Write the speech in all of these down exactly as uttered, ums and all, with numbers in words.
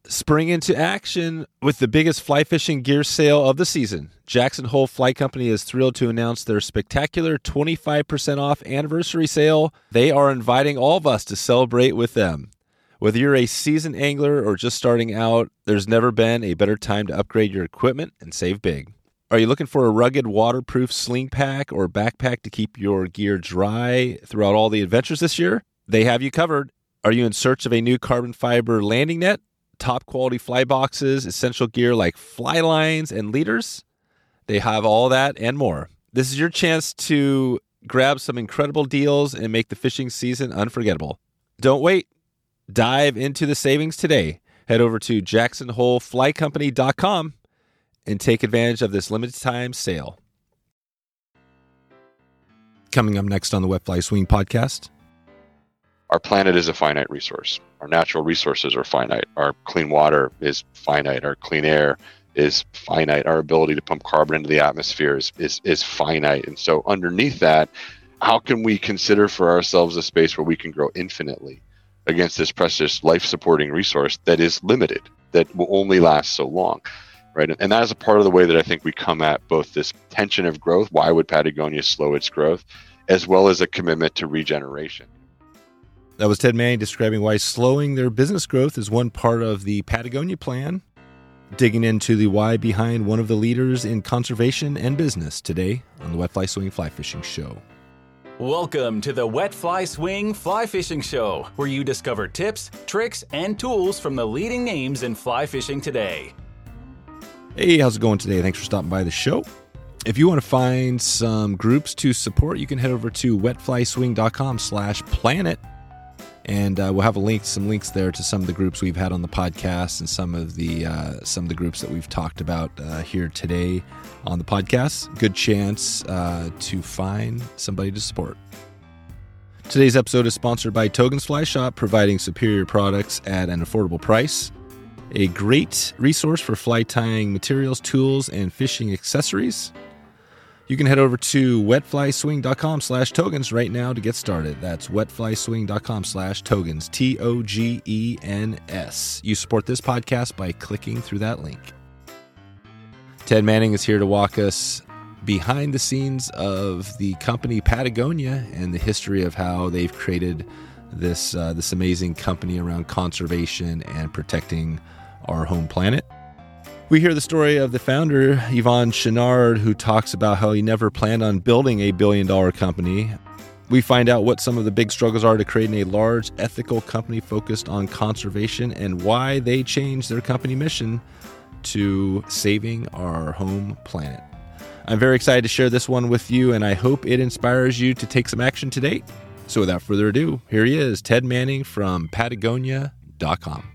Spring into action with the biggest fly fishing gear sale of the season. Jackson Hole Fly Company is thrilled to announce their spectacular twenty-five percent off anniversary sale. They are inviting all of us to celebrate with them. Whether you're a seasoned angler or just starting out, there's never been a better time to upgrade your equipment and save big. Are you looking for a rugged, waterproof sling pack or backpack to keep your gear dry throughout all the adventures this year? They have you covered. Are you in search of a new carbon fiber landing net, top quality fly boxes, essential gear like fly lines and leaders? They have all that and more. This is your chance to grab some incredible deals and make the fishing season unforgettable. Don't wait. Dive into the savings today. Head over to jackson hole fly company dot com and take advantage of this limited time sale. Coming up next on the Wet Fly Swing podcast. Our planet is a finite resource. Our natural resources are finite. Our clean water is finite. Our clean air is finite. Our ability to pump carbon into the atmosphere is, is, is finite. And so underneath that, how can we consider for ourselves a space where we can grow infinitely against this precious life-supporting resource that is limited, that will only last so long, right? And that is a part of the way that I think we come at both this tension of growth, why would Patagonia slow its growth, as well as a commitment to regeneration. That was Ted Manning describing why slowing their business growth is one part of the Patagonia plan, digging into the why behind one of the leaders in conservation and business today on the Wet Fly Swing Fly Fishing Show. Welcome to the Wet Fly Swing Fly Fishing Show, where you discover tips, tricks, and tools from the leading names in fly fishing today. Hey, how's it going today? Thanks for stopping by the show. If you want to find some groups to support, you can head over to wetflyswing.com slash planet. And uh, we'll have a link, some links there to some of the groups we've had on the podcast and some of the uh, some of the groups that we've talked about uh, here today on the podcast. Good chance uh, to find somebody to support. Today's episode is sponsored by Togen's Fly Shop, providing superior products at an affordable price. A great resource for fly tying materials, tools, and fishing accessories. You can head over to wetflyswing.com slash Togens right now to get started. That's wetflyswing.com slash Togens, T O G E N S. You support this podcast by clicking through that link. Ted Manning is here to walk us behind the scenes of the company Patagonia and the history of how they've created this, uh, this amazing company around conservation and protecting our home planet. We hear the story of the founder, Yvon Chouinard, who talks about how he never planned on building a billion-dollar company. We find out what some of the big struggles are to creating a large, ethical company focused on conservation and why they changed their company mission to saving our home planet. I'm very excited to share this one with you, and I hope it inspires you to take some action today. So without further ado, here he is, Ted Manning from Patagonia dot com.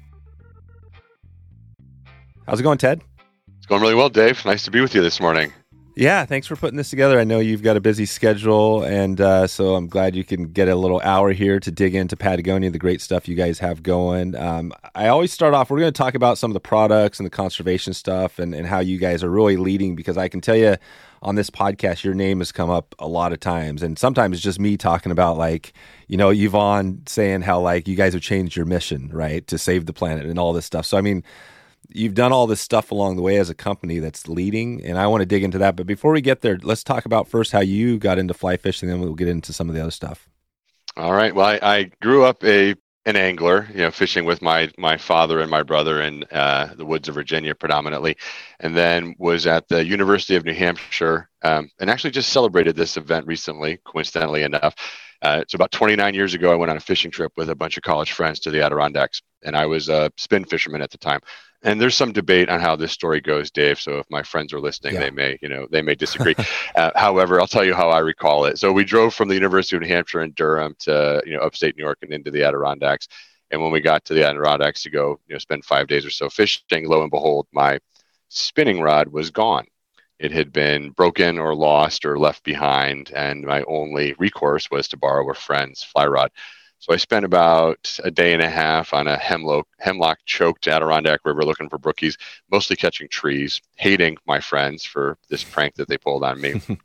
How's it going, Ted? It's going really well, Dave. Nice to be with you this morning. Yeah, thanks for putting this together. I know you've got a busy schedule, and uh, so I'm glad you can get a little hour here to dig into Patagonia, the great stuff you guys have going. Um, I always start off, we're going to talk about some of the products and the conservation stuff and, and how you guys are really leading, because I can tell you on this podcast, your name has come up a lot of times, and sometimes it's just me talking about, like, you know, Yvon saying how, like, you guys have changed your mission, right, to save the planet and all this stuff. So, I mean, you've done all this stuff along the way as a company that's leading, and I want to dig into that. But before we get there, let's talk about first how you got into fly fishing, then we'll get into some of the other stuff. All right. Well, I, I grew up a an angler, you know, fishing with my my father and my brother in uh, the woods of Virginia predominantly, and then was at the University of New Hampshire, um, and actually just celebrated this event recently, coincidentally enough. Uh, so about twenty-nine years ago, I went on a fishing trip with a bunch of college friends to the Adirondacks, and I was a spin fisherman at the time. And there's some debate on how this story goes, Dave. So if my friends are listening, yeah. they may, you know, they may disagree. uh, however, I'll tell you how I recall it. So we drove from the University of New Hampshire in Durham to, you know, upstate New York and into the Adirondacks. And when we got to the Adirondacks to go, you know, spend five days or so fishing, lo and behold, my spinning rod was gone. It had been broken or lost or left behind, and my only recourse was to borrow a friend's fly rod. So I spent about a day and a half on a hemlock, hemlock-choked Adirondack River looking for brookies, mostly catching trees, hating my friends for this prank that they pulled on me.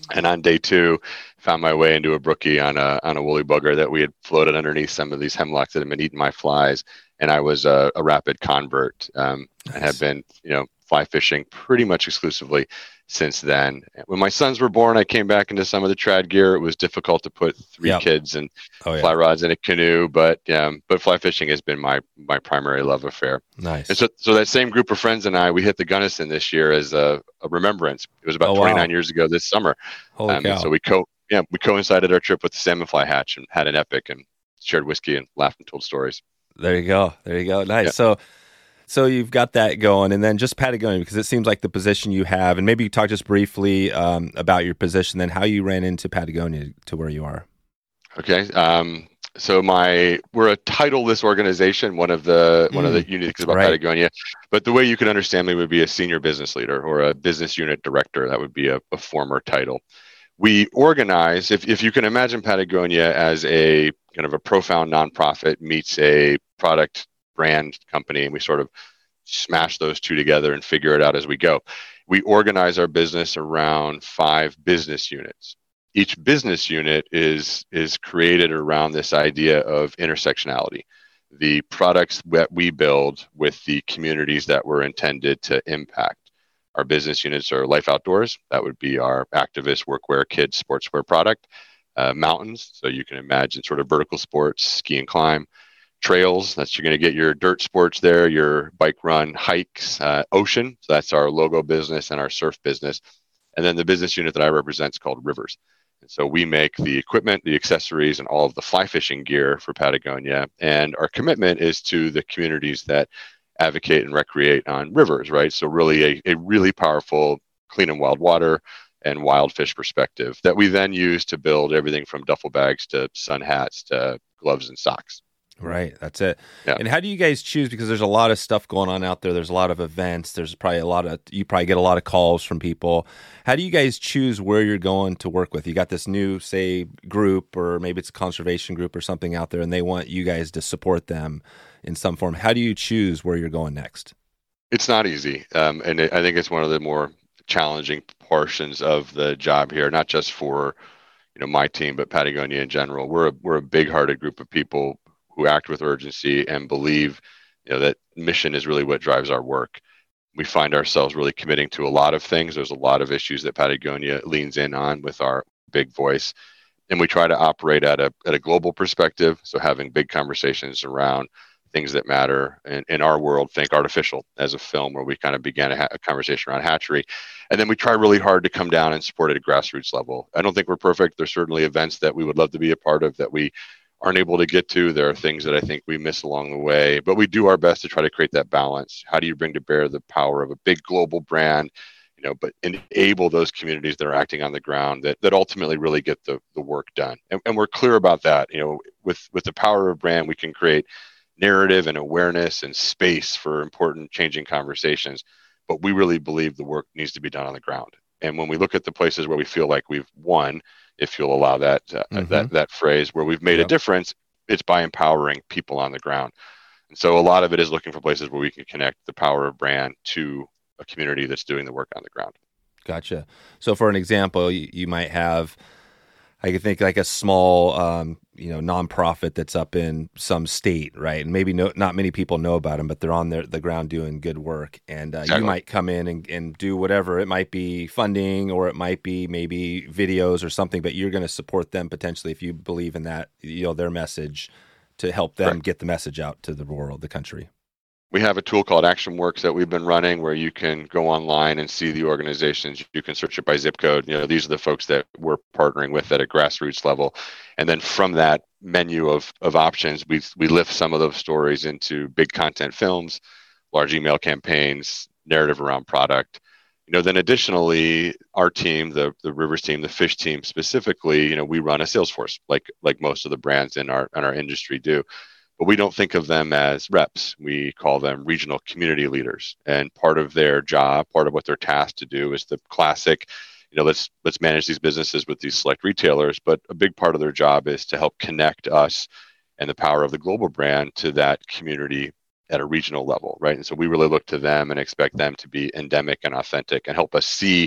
And on day two, found my way into a brookie on a on a woolly bugger that we had floated underneath some of these hemlocks that had been eating my flies. And I was a, a rapid convert um, nice. and have been, you know, fly fishing pretty much exclusively since then. When my sons were born, I came back into some of the trad gear. It was difficult to put three yep. kids and oh, yeah. fly rods in a canoe, but um, but fly fishing has been my my primary love affair. Nice. And so so that same group of friends and I, we hit the Gunnison this year as a, a remembrance. It was about oh, twenty-nine wow. years ago this summer. Holy um, cow. So we co yeah we coincided our trip with the salmon fly hatch and had an epic and shared whiskey and laughed and told stories. There you go. There you go. Nice. Yeah. So. So you've got that going, and then just Patagonia, because it seems like the position you have, and maybe you talk just briefly um, about your position, then how you ran into Patagonia to where you are. Okay. Um, so my we're a titleless organization. One of the mm, one of the unique things about right. Patagonia, but the way you could understand me would be a senior business leader or a business unit director. That would be a, a former title. We organize, if if you can imagine Patagonia as a kind of a profound nonprofit meets a product brand company, and we sort of smash those two together and figure it out as we go. We organize our business around five business units. Each business unit is is created around this idea of intersectionality, the products that we build with the communities that we're intended to impact. Our business units are Life Outdoors. That would be our activist workwear, kids, sportswear product. Uh, mountains, so you can imagine sort of vertical sports, ski and climb. Trails, that's you're going to get your dirt sports there, your bike run, hikes. Uh, ocean, so that's our logo business and our surf business. And then the business unit that I represent is called Rivers. And so we make the equipment, the accessories, and all of the fly fishing gear for Patagonia. And our commitment is to the communities that advocate and recreate on rivers, right? So really a, a really powerful clean and wild water and wild fish perspective that we then use to build everything from duffel bags to sun hats to gloves and socks. Right. That's it. Yeah. And how do you guys choose? Because there's a lot of stuff going on out there. There's a lot of events. There's probably a lot of, you probably get a lot of calls from people. How do you guys choose where you're going to work with? You got this new, say, group, or maybe it's a conservation group or something out there, and they want you guys to support them in some form. How do you choose where you're going next? It's not easy. Um, and it, I think it's one of the more challenging portions of the job here, not just for, you know, my team, but Patagonia in general. We're a, we're a big-hearted group of people who act with urgency and believe, you know, that mission is really what drives our work. We find ourselves really committing to a lot of things. There's a lot of issues that Patagonia leans in on with our big voice. And we try to operate at a at a global perspective. So having big conversations around things that matter. And in our world, think artificial as a film where we kind of began a, ha- a conversation around hatchery. And then we try really hard to come down and support at a grassroots level. I don't think we're perfect. There's certainly events that we would love to be a part of that we aren't able to get to. There are things that I think we miss along the way, but we do our best to try to create that balance. How do you bring to bear the power of a big global brand, you know, but enable those communities that are acting on the ground that, that ultimately really get the, the work done. And, and we're clear about that. You know, with, with the power of brand, we can create narrative and awareness and space for important changing conversations, but we really believe the work needs to be done on the ground. And when we look at the places where we feel like we've won, if you'll allow that uh, mm-hmm. that that phrase, where we've made yep. a difference, it's by empowering people on the ground. And so a lot of it is looking for places where we can connect the power of brand to a community that's doing the work on the ground. Gotcha. So for an example, you, you might have, I could think like a small, um, you know, nonprofit that's up in some state, right? And maybe no, not many people know about them, but they're on their, the ground doing good work. And uh, exactly. you might come in and, and do whatever. It might be funding, or it might be maybe videos or something, but you're going to support them potentially if you believe in that, you know, their message, to help them right. get the message out to the world, the country. We have a tool called ActionWorks that we've been running where you can go online and see the organizations. You can search it by zip code. You know, these are the folks that we're partnering with at a grassroots level. And then from that menu of, of options, we we lift some of those stories into big content films, large email campaigns, narrative around product. You know, then additionally, our team, the the Rivers team, the fish team specifically, you know, we run a sales force like like most of the brands in our in our industry do. But we don't think of them as reps. We call them regional community leaders. And part of their job, part of what they're tasked to do is the classic, you know, let's let's manage these businesses with these select retailers. But a big part of their job is to help connect us and the power of the global brand to that community at a regional level, right? And so we really look to them and expect them to be endemic and authentic and help us see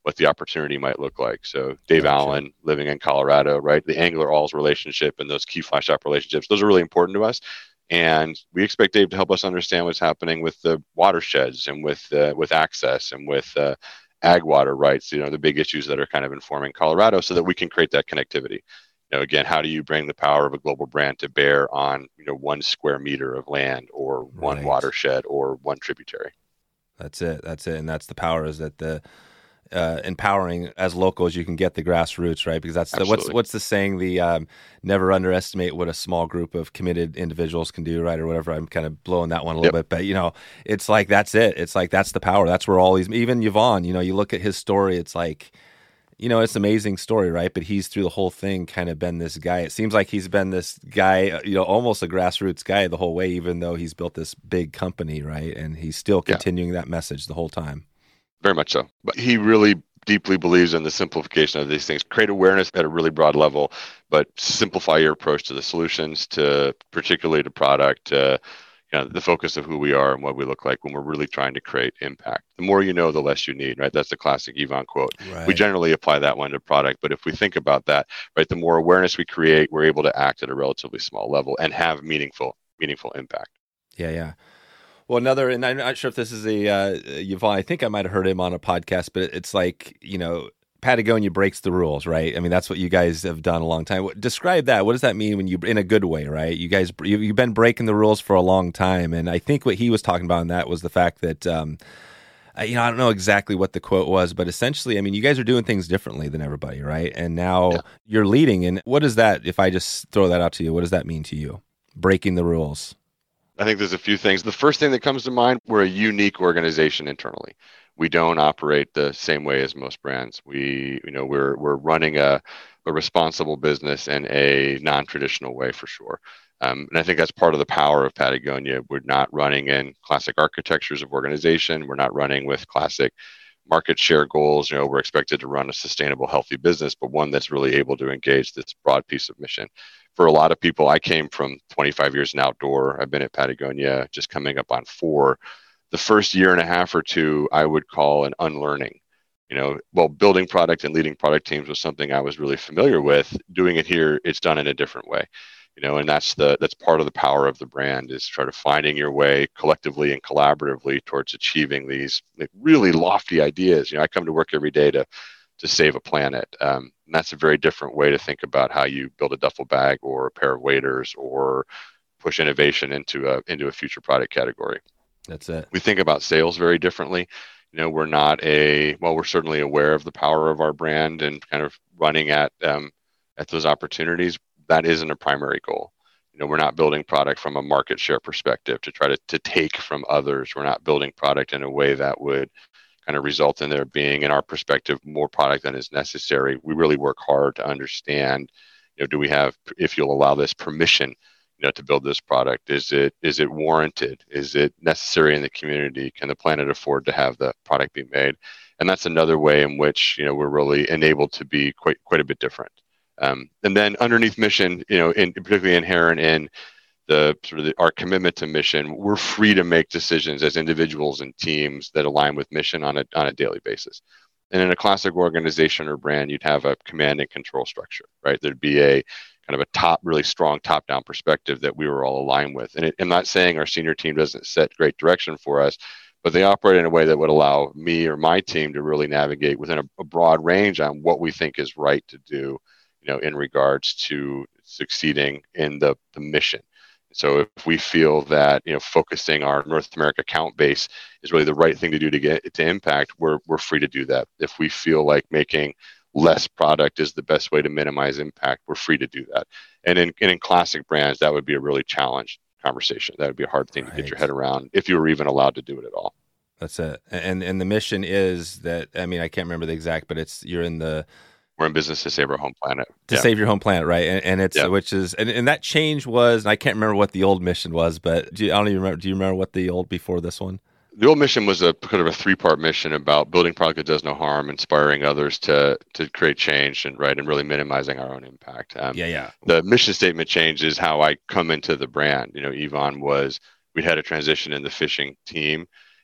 what the opportunity might look like. So Dave Gotcha. Allen living in Colorado, right? The Angler Alls relationship and those key fly shop relationships, those are really important to us. And we expect Dave to help us understand what's happening with the watersheds and with uh, with access and with uh, ag water rights, you know, the big issues that are kind of informing Colorado, so that we can create that connectivity. You know, again, how do you bring the power of a global brand to bear on, you know, one square meter of land or one Right. watershed or one tributary? That's it. That's it. And that's the power, is that the uh, empowering as locals, you can get the grassroots, right? Because that's the, what's Absolutely. what's the saying? The um, never underestimate what a small group of committed individuals can do, right? Or whatever. I'm kind of blowing that one a little Yep. bit, but you know, it's like that's it. It's like that's the power. That's where all these, even Yvonne, you know, you look at his story, it's like, you know, it's an amazing story, right? But he's through the whole thing kind of been this guy. It seems like he's been this guy, you know, almost a grassroots guy the whole way, even though he's built this big company, right? And he's still Yeah. continuing that message the whole time. Very much so. But he really deeply believes in the simplification of these things. Create awareness at a really broad level, but simplify your approach to the solutions, to particularly to product, to you know, the focus of who we are and what we look like when we're really trying to create impact. The more you know, the less you need, right? That's the classic Yvonne quote. Right. We generally apply that one to product, but if we think about that, right, the more awareness we create, we're able to act at a relatively small level and have meaningful, meaningful impact. Yeah, yeah. Well, another, and I'm not sure if this is a uh, Yvonne. I think I might have heard him on a podcast, but it's like, you know, Patagonia breaks the rules, right? I mean, that's what you guys have done a long time. Describe that. What does that mean when you, in a good way, right? You guys, you, you've been breaking the rules for a long time, and I think what he was talking about in that was the fact that, um, you know, I don't know exactly what the quote was, but essentially, I mean, you guys are doing things differently than everybody, right? And now Yeah. you're leading. And what is that? If I just throw that out to you, what does that mean to you? Breaking the rules. I think there's a few things. The first thing that comes to mind, we're a unique organization internally. We don't operate the same way as most brands. We, you know, we're we're running a, a responsible business in a non-traditional way for sure. Um, and I think that's part of the power of Patagonia. We're not running in classic architectures of organization. We're not running with classic market share goals. You know, we're expected to run a sustainable, healthy business, but one that's really able to engage this broad piece of mission. For a lot of people, I came from twenty-five years in outdoor. I've been at Patagonia just coming up on four. The first year and a half or two, I would call an unlearning. You know, well, building product and leading product teams was something I was really familiar with. Doing it here, it's done in a different way. You know, and that's the that's part of the power of the brand, is try to finding your way collectively and collaboratively towards achieving these like, really lofty ideas. You know, I come to work every day to to save a planet. Um, and that's a very different way to think about how you build a duffel bag or a pair of waders or push innovation into a into a future product category. That's it. We think about sales very differently. You know, we're not a, well, we're certainly aware of the power of our brand and kind of running at um, at those opportunities. That isn't a primary goal. You know, we're not building product from a market share perspective to try to, to take from others. We're not building product in a way that would kind of result in there being, in our perspective, more product than is necessary. We really work hard to understand, you know, do we have, if you'll allow this, permission, you know, to build this product? Is it is it warranted? Is it necessary in the community? Can the planet afford to have the product be made? And that's another way in which, you know, we're really enabled to be quite quite a bit different. Um, and then underneath mission, you know, in, particularly inherent in the sort of the, our commitment to mission, we're free to make decisions as individuals and teams that align with mission on a on a daily basis. And in a classic organization or brand, you'd have a command and control structure, right? There'd be a kind of a top, really strong top-down perspective that we were all aligned with. And it, I'm not saying our senior team doesn't set great direction for us, but they operate in a way that would allow me or my team to really navigate within a, a broad range on what we think is right to do, you know, in regards to succeeding in the, the mission. So if we feel that, you know, focusing our North America account base is really the right thing to do to get to impact, we're we're free to do that. If we feel like making less product is the best way to minimize impact, we're free to do that. And in and in classic brands, that would be a really challenged conversation. That would be a hard thing right. to get your head around if you were even allowed to do it at all. That's it. And and the mission is that, I mean, I can't remember the exact, but it's you're in the We're in business to save our home planet. To yeah. save your home planet, right? And, and it's, yeah. which is, and, and that change was, and I can't remember what the old mission was, but do you, I don't even remember, do you remember what the old before this one? The old mission was a kind of a three-part mission about building product that does no harm, inspiring others to to create change, and right, and really minimizing our own impact. Um, yeah, yeah. The mission statement change is how I come into the brand. You know, Yvonne was, we had a transition in the fishing team,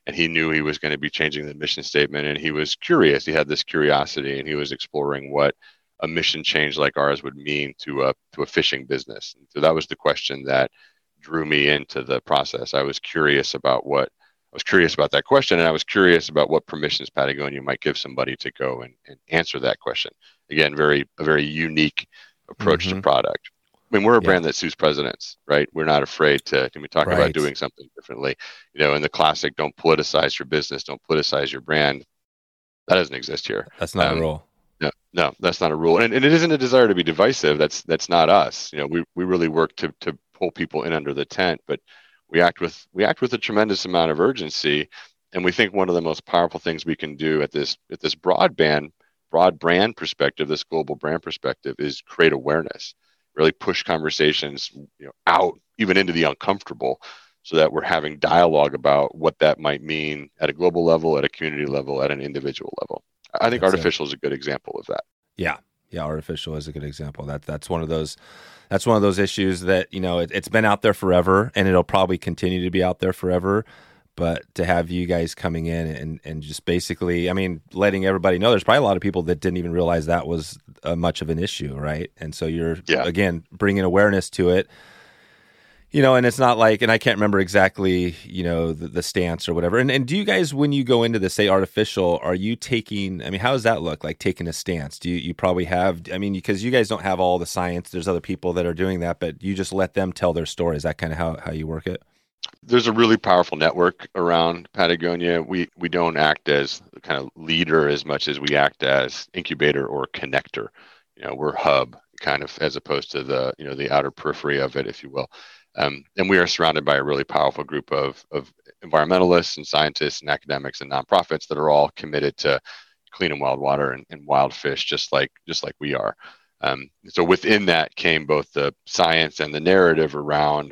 and he knew he was going to be changing the mission statement, and he was curious. He had this curiosity, and he was exploring what a mission change like ours would mean to a to a fishing business. And so that was the question that drew me into the process. I was curious about what I was curious about that question, and I was curious about what permissions Patagonia might give somebody to go and, and answer that question. Again, very a very unique approach mm-hmm. to product. I mean, we're a yeah. brand that suits presidents, right? We're not afraid to, can we talk right. about doing something differently? You know, in the classic, don't politicize your business, don't politicize your brand. That doesn't exist here. That's not um, a rule. No, no, that's not a rule. And, and it isn't a desire to be divisive. That's that's not us. You know, we, we really work to to pull people in under the tent, but we act with we act with a tremendous amount of urgency. And we think one of the most powerful things we can do at this at this broadband, broad brand perspective, this global brand perspective, is create awareness. Really push conversations, you know, out even into the uncomfortable, so that we're having dialogue about what that might mean at a global level, at a community level, at an individual level. I think that's artificial it. is a good example of that. Yeah, yeah, artificial is a good example. That that's one of those that's one of those issues that, you know, it, it's been out there forever, and it'll probably continue to be out there forever. But to have you guys coming in and, and just basically, I mean, letting everybody know, there's probably a lot of people that didn't even realize that was uh, much of an issue, right? And so you're, yeah. again, bringing awareness to it, you know, and it's not like, and I can't remember exactly, you know, the, the stance or whatever. And, and do you guys, when you go into this, say, artificial, are you taking, I mean, how does that look like, taking a stance? Do you, you probably have, I mean, because you guys don't have all the science, there's other people that are doing that, but you just let them tell their story. Is that kind of how, how you work it? There's a really powerful network around Patagonia. We we don't act as the kind of leader as much as we act as incubator or connector. You know, we're hub kind of, as opposed to the, you know, the outer periphery of it, if you will. Um, and we are surrounded by a really powerful group of of environmentalists and scientists and academics and nonprofits that are all committed to clean and wild water and, and wild fish, just like just like we are. Um, so within that came both the science and the narrative around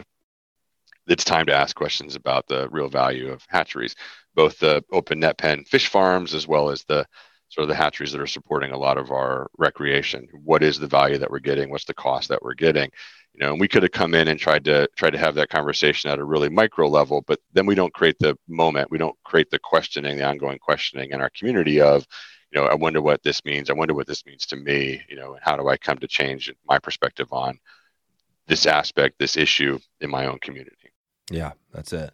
it's time to ask questions about the real value of hatcheries, both the open net pen fish farms as well as the sort of the hatcheries that are supporting a lot of our recreation. What is the value that we're getting? What's the cost that we're getting? You know, and we could have come in and tried to try to have that conversation at a really micro level, but then we don't create the moment. We don't create the questioning, the ongoing questioning in our community of, you know, I wonder what this means. I wonder what this means to me. You know, and how do I come to change my perspective on this aspect, this issue in my own community? Yeah, that's it.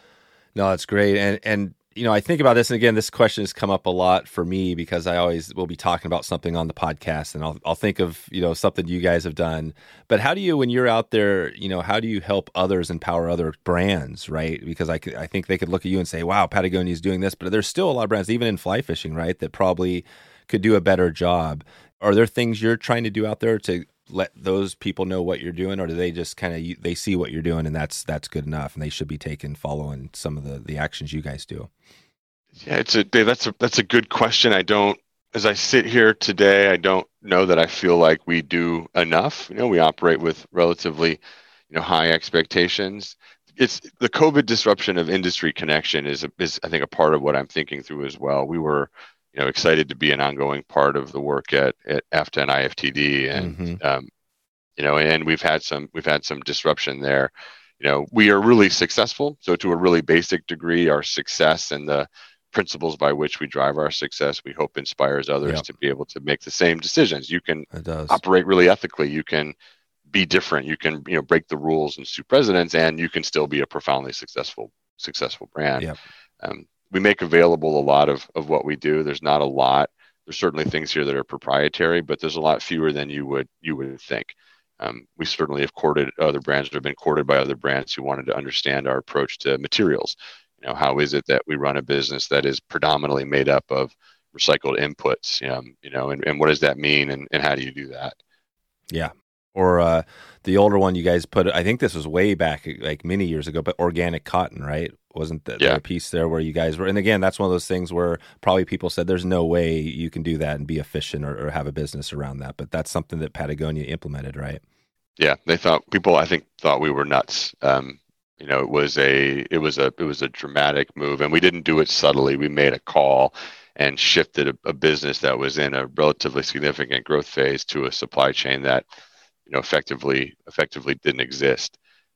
No, that's great. And, and, you know, I think about this, and again, this question has come up a lot for me because I always will be talking about something on the podcast, and I'll, I'll think of, you know, something you guys have done. But how do you, when you're out there, you know, how do you help others empower other brands, right? Because I, could, I think they could look at you and say, wow, Patagonia is doing this, but there's still a lot of brands, even in fly fishing, right, that probably could do a better job. Are there things you're trying to do out there to let those people know what you're doing, or do they just kind of, they see what you're doing and that's that's good enough, and they should be taking following some of the the actions you guys do? Yeah, it's a Dave, that's a that's a good question. I don't, as I sit here today, I don't know that I feel like we do enough. You know, we operate with relatively, you know, high expectations. It's the COVID disruption of industry connection is is I think a part of what I'm thinking through as well. We were, you know, excited to be an ongoing part of the work at, at A F T A and I F T D, and mm-hmm. um, you know, and we've had some we've had some disruption there. You know, we are really successful. So to a really basic degree, our success and the principles by which we drive our success, we hope inspires others yep. to be able to make the same decisions. You can operate really ethically. You can be different. You can, you know, break the rules and sue presidents, and you can still be a profoundly successful successful brand. Yep. Um, we make available a lot of, of what we do. There's not a lot. There's certainly things here that are proprietary, but there's a lot fewer than you would you would think. Um, we certainly have courted other brands, or have been courted by other brands who wanted to understand our approach to materials. You know, how is it that we run a business that is predominantly made up of recycled inputs? Um, you know, and, and what does that mean, and, and how do you do that? Yeah. Or uh, the older one you guys put, I think this was way back, like many years ago, but organic cotton, right? Wasn't the, yeah. the piece there where you guys were? And again, that's one of those things where probably people said, there's no way you can do that and be efficient or, or have a business around that. But that's something that Patagonia implemented, right? Yeah, they thought, people I think thought we were nuts. Um, you know, it was a it was a it was a dramatic move, and we didn't do it subtly. We made a call and shifted a, a business that was in a relatively significant growth phase to a supply chain that, you know, effectively effectively didn't exist.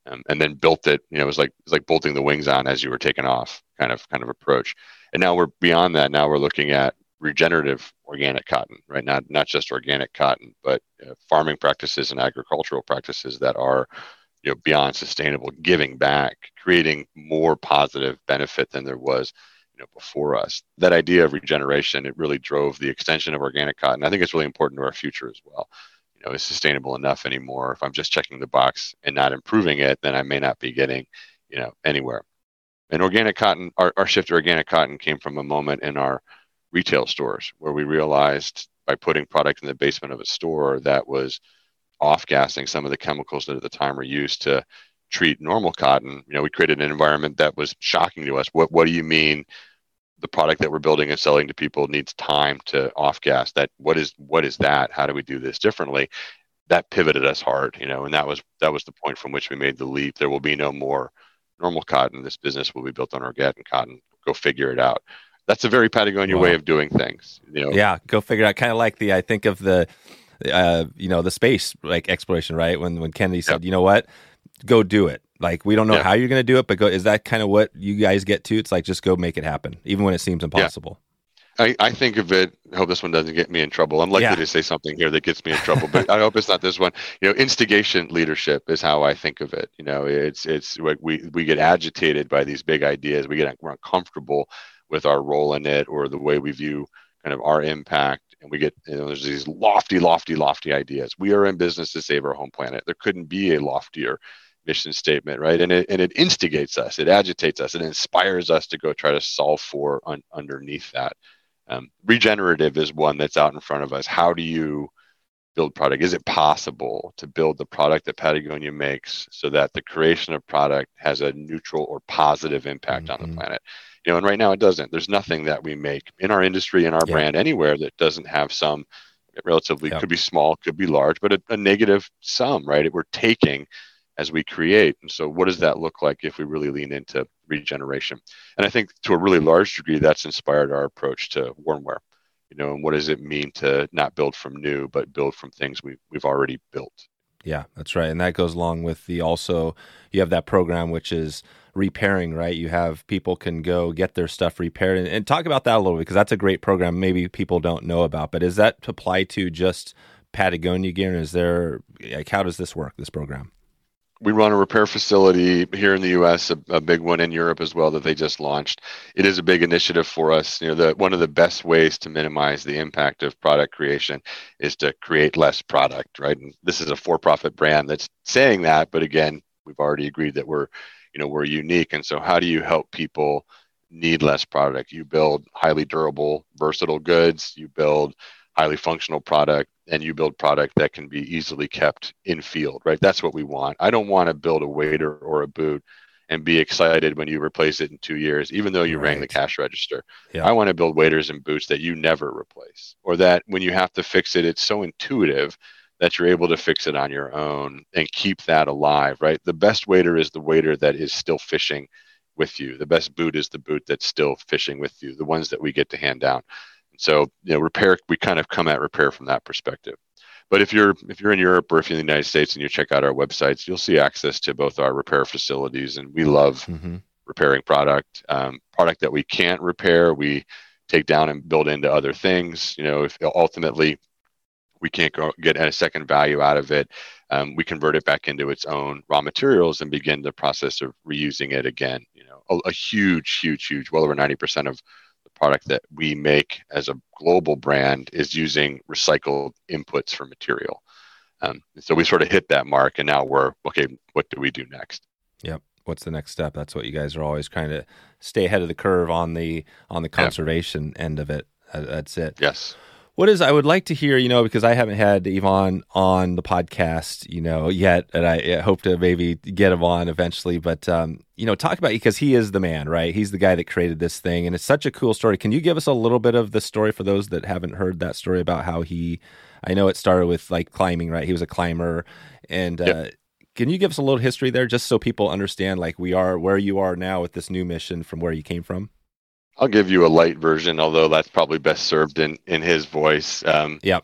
um, and then built it. You know, it was like it was like bolting the wings on as you were taking off, kind of kind of approach. And now we're beyond that. Now we're looking at regenerative organic cotton, right? Not not just organic cotton, but uh, farming practices and agricultural practices that are, you know, beyond sustainable, giving back, creating more positive benefit than there was, you know, before us. That idea of regeneration, it really drove the extension of organic cotton. I think it's really important to our future as well. You know, is sustainable enough anymore? If I'm just checking the box and not improving it, then I may not be getting, you know, anywhere. And organic cotton, our, our shift to organic cotton came from a moment in our retail stores where we realized by putting product in the basement of a store that was off-gassing some of the chemicals that at the time were used to treat normal cotton. You know, we created an environment that was shocking to us. What What do you mean the product that we're building and selling to people needs time to off-gas? That what is what is that? How do we do this differently? That pivoted us hard, you know, and that was that was the point from which we made the leap. There will be no more normal cotton. This business will be built on organic cotton. Go figure it out. That's a very Patagonia wow. way of doing things, you know. Yeah, go figure it out. Kind of like the I think of the uh, you know, the space like exploration, right? When when Kennedy said, yep. you know what, go do it. Like we don't know yeah. how you're going to do it, but go. Is that kind of what you guys get to? It's like just go make it happen, even when it seems impossible. Yeah. I, I think of it. I hope this one doesn't get me in trouble. I'm likely yeah. to say something here that gets me in trouble, but I hope it's not this one. You know, instigation leadership is how I think of it. You know, it's it's like we we get agitated by these big ideas. We get we're uncomfortable with our role in it or the way we view kind of our impact. And we get, you know, there's these lofty, lofty, lofty ideas. We are in business to save our home planet. There couldn't be a loftier mission statement, right? And it and it instigates us, it agitates us, it inspires us to go try to solve for un, underneath that. Um, regenerative is one that's out in front of us. How do you build product? Is it possible to build the product that Patagonia makes so that the creation of product has a neutral or positive impact mm-hmm. on the planet? You know, and right now it doesn't. There's nothing that we make in our industry, in our yeah. brand, anywhere that doesn't have some relatively, yeah. could be small, could be large, but a, a negative sum, right? We're taking as we create. And so what does that look like if we really lean into regeneration? And I think to a really large degree, that's inspired our approach to Warmwear. You know, and what does it mean to not build from new, but build from things we've, we've already built? Yeah, that's right. And that goes along with the also, you have that program, which is repairing, right? You have people can go get their stuff repaired and, and talk about that a little bit, because that's a great program maybe people don't know about. But is that apply to just Patagonia gear? And is there, like, how does this work, this program? We run a repair facility here in the U S, a, a big one in Europe as well that they just launched. It is a big initiative for us. You know, the one of the best ways to minimize the impact of product creation is to create less product, right? And this is a for-profit brand that's saying that, but again, we've already agreed that we're, you know, we're unique. And so how do you help people need less product? You build highly durable, versatile goods, you build highly functional product, and you build product that can be easily kept in field, right? That's what we want. I don't want to build a waiter or a boot and be excited when you replace it in two years, even though you right. rang the cash register. Yeah. I want to build waiters and boots that you never replace, or that when you have to fix it, it's so intuitive that you're able to fix it on your own and keep that alive, right? The best waiter is the waiter that is still fishing with you. The best boot is the boot that's still fishing with you, the ones that we get to hand down. So, you know, repair, we kind of come at repair from that perspective. But if you're if you're in Europe or if you're in the United States and you check out our websites, you'll see access to both our repair facilities. And we love mm-hmm. repairing product. Um, product that we can't repair, we take down and build into other things. You know, if ultimately we can't go get a second value out of it, um, we convert it back into its own raw materials and begin the process of reusing it again. You know, a, a huge, huge, huge, well over ninety percent of product that we make as a global brand is using recycled inputs for material. Um, so we sort of hit that mark, and now we're, okay, what do we do next? Yep. What's the next step? That's what you guys are always trying to stay ahead of the curve on the, on the conservation yeah. end of it. That's it. Yes. What is, I would like to hear, you know, because I haven't had Yvon on the podcast, you know, yet, and I, I hope to maybe get him on eventually, but, um, you know, talk about, because he is the man, right? He's the guy that created this thing, and it's such a cool story. Can you give us a little bit of the story for those that haven't heard that story about how he, I know it started with like climbing, right? He was a climber, and yep. uh, can you give us a little history there just so people understand, like, we are where you are now with this new mission from where you came from? I'll give you a light version, although that's probably best served in, in his voice. Um, yep.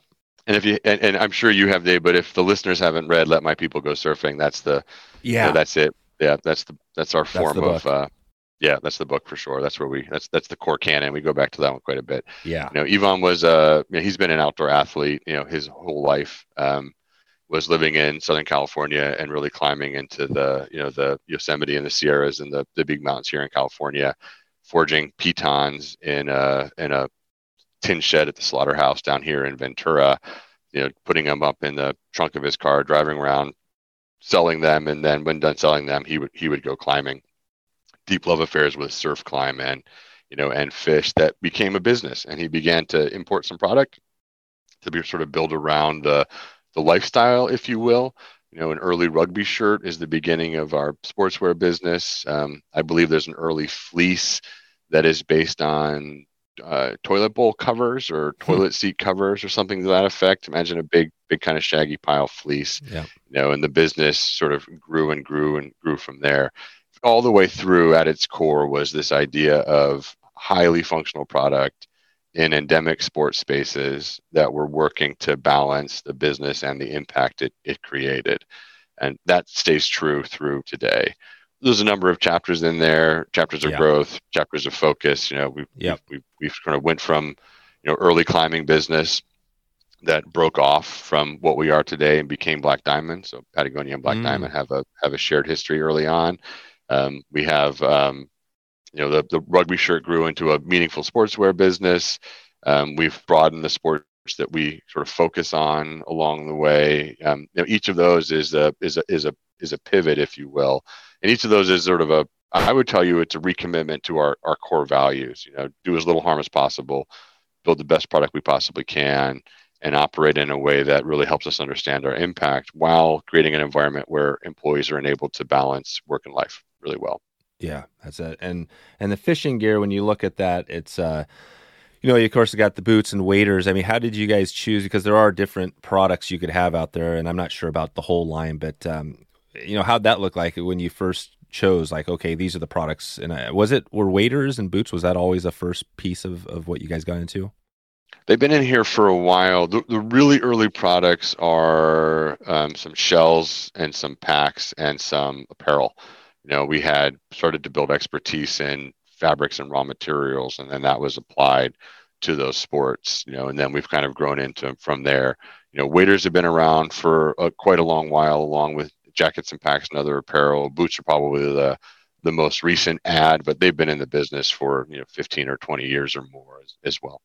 And if you and, and I'm sure you have, Dave, but if the listeners haven't read Let My People Go Surfing, that's the Yeah, you know, that's it. Yeah, that's the that's our That's form the of book. uh, yeah, that's the book for sure. That's where we that's that's the core canon. We go back to that one quite a bit. Yeah. You know, Yvon was uh, you know, he's been an outdoor athlete, you know, his whole life. Um, was living in Southern California and really climbing into the, you know, the Yosemite and the Sierras and the, the big mountains here in California, forging pitons in a, in a tin shed at the slaughterhouse down here in Ventura, you know, putting them up in the trunk of his car, driving around, selling them. And then when done selling them, he would, he would go climbing. Deep love affairs with surf climb and, you know, and fish that became a business. And he began to import some product to be sort of build around the, the lifestyle, if you will. You know, an early rugby shirt is the beginning of our sportswear business. Um, I believe there's an early fleece that is based on uh, toilet bowl covers or toilet seat covers or something to that effect. Imagine a big, big kind of shaggy pile fleece. Yeah. You know, and the business sort of grew and grew and grew from there. All the way through, at its core, was this idea of highly functional product in endemic sports spaces that were working to balance the business and the impact it, it created. And that stays true through today. There's a number of chapters in there, chapters of Yeah. growth, chapters of focus. You know, we've, Yep. we've, we've, we've kind of went from, you know, early climbing business that broke off from what we are today and became Black Diamond. So Patagonia and Black Mm. Diamond have a, have a shared history early on. Um, we have, um, you know, the, the rugby shirt grew into a meaningful sportswear business. Um, we've broadened the sports that we sort of focus on along the way. Um, you know, each of those is a is a is a is a pivot, if you will, and each of those is sort of a. I would tell you it's a recommitment to our our core values. You know, do as little harm as possible, build the best product we possibly can, and operate in a way that really helps us understand our impact while creating an environment where employees are enabled to balance work and life really well. Yeah, that's it. And and the fishing gear, when you look at that, it's uh, you know, you of course got the boots and waders. I mean, how did you guys choose? Because there are different products you could have out there, and I'm not sure about the whole line, but um, you know, how'd that look like when you first chose? Like, okay, these are the products. And uh, was it were waders and boots? Was that always a first piece of of what you guys got into? They've been in here for a while. The, the really early products are um, some shells and some packs and some apparel. You know, we had started to build expertise in fabrics and raw materials, and then that was applied to those sports. You know, and then we've kind of grown into from there. You know, waders have been around for a, quite a long while, along with jackets and packs and other apparel. Boots are probably the the most recent add, but they've been in the business for, you know, fifteen or twenty years or more as, as well.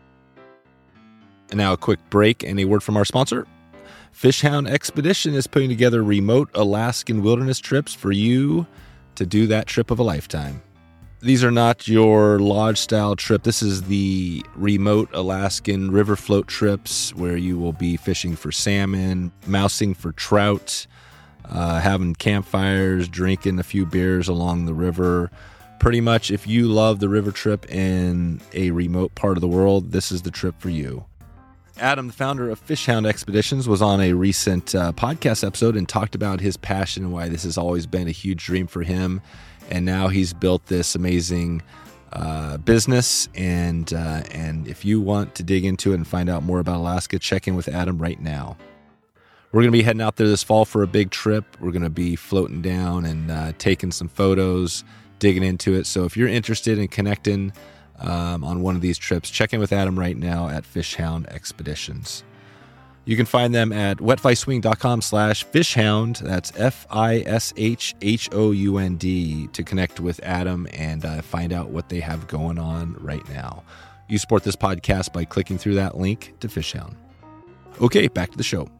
And now a quick break and a word from our sponsor. Fishhound Expedition is putting together remote Alaskan wilderness trips for you to do that trip of a lifetime. These are not your lodge-style trip. This is the remote Alaskan river float trips where you will be fishing for salmon, mousing for trout, uh, having campfires, drinking a few beers along the river. Pretty much, if you love the river trip in a remote part of the world, this is the trip for you. Adam, the founder of Fishhound Expeditions, was on a recent uh, podcast episode and talked about his passion and why this has always been a huge dream for him. And now he's built this amazing uh, business. And uh, and if you want to dig into it and find out more about Alaska, check in with Adam right now. We're going to be heading out there this fall for a big trip. We're going to be floating down and uh, taking some photos, digging into it. So if you're interested in connecting Um, on one of these trips, check in with Adam right now at Fishhound Expeditions. You can find them at wetflyswing.com slash fishhound. That's F I S H H O U N D to connect with Adam and uh, find out what they have going on right now. You support this podcast by clicking through that link to Fishhound. Okay, back to the show.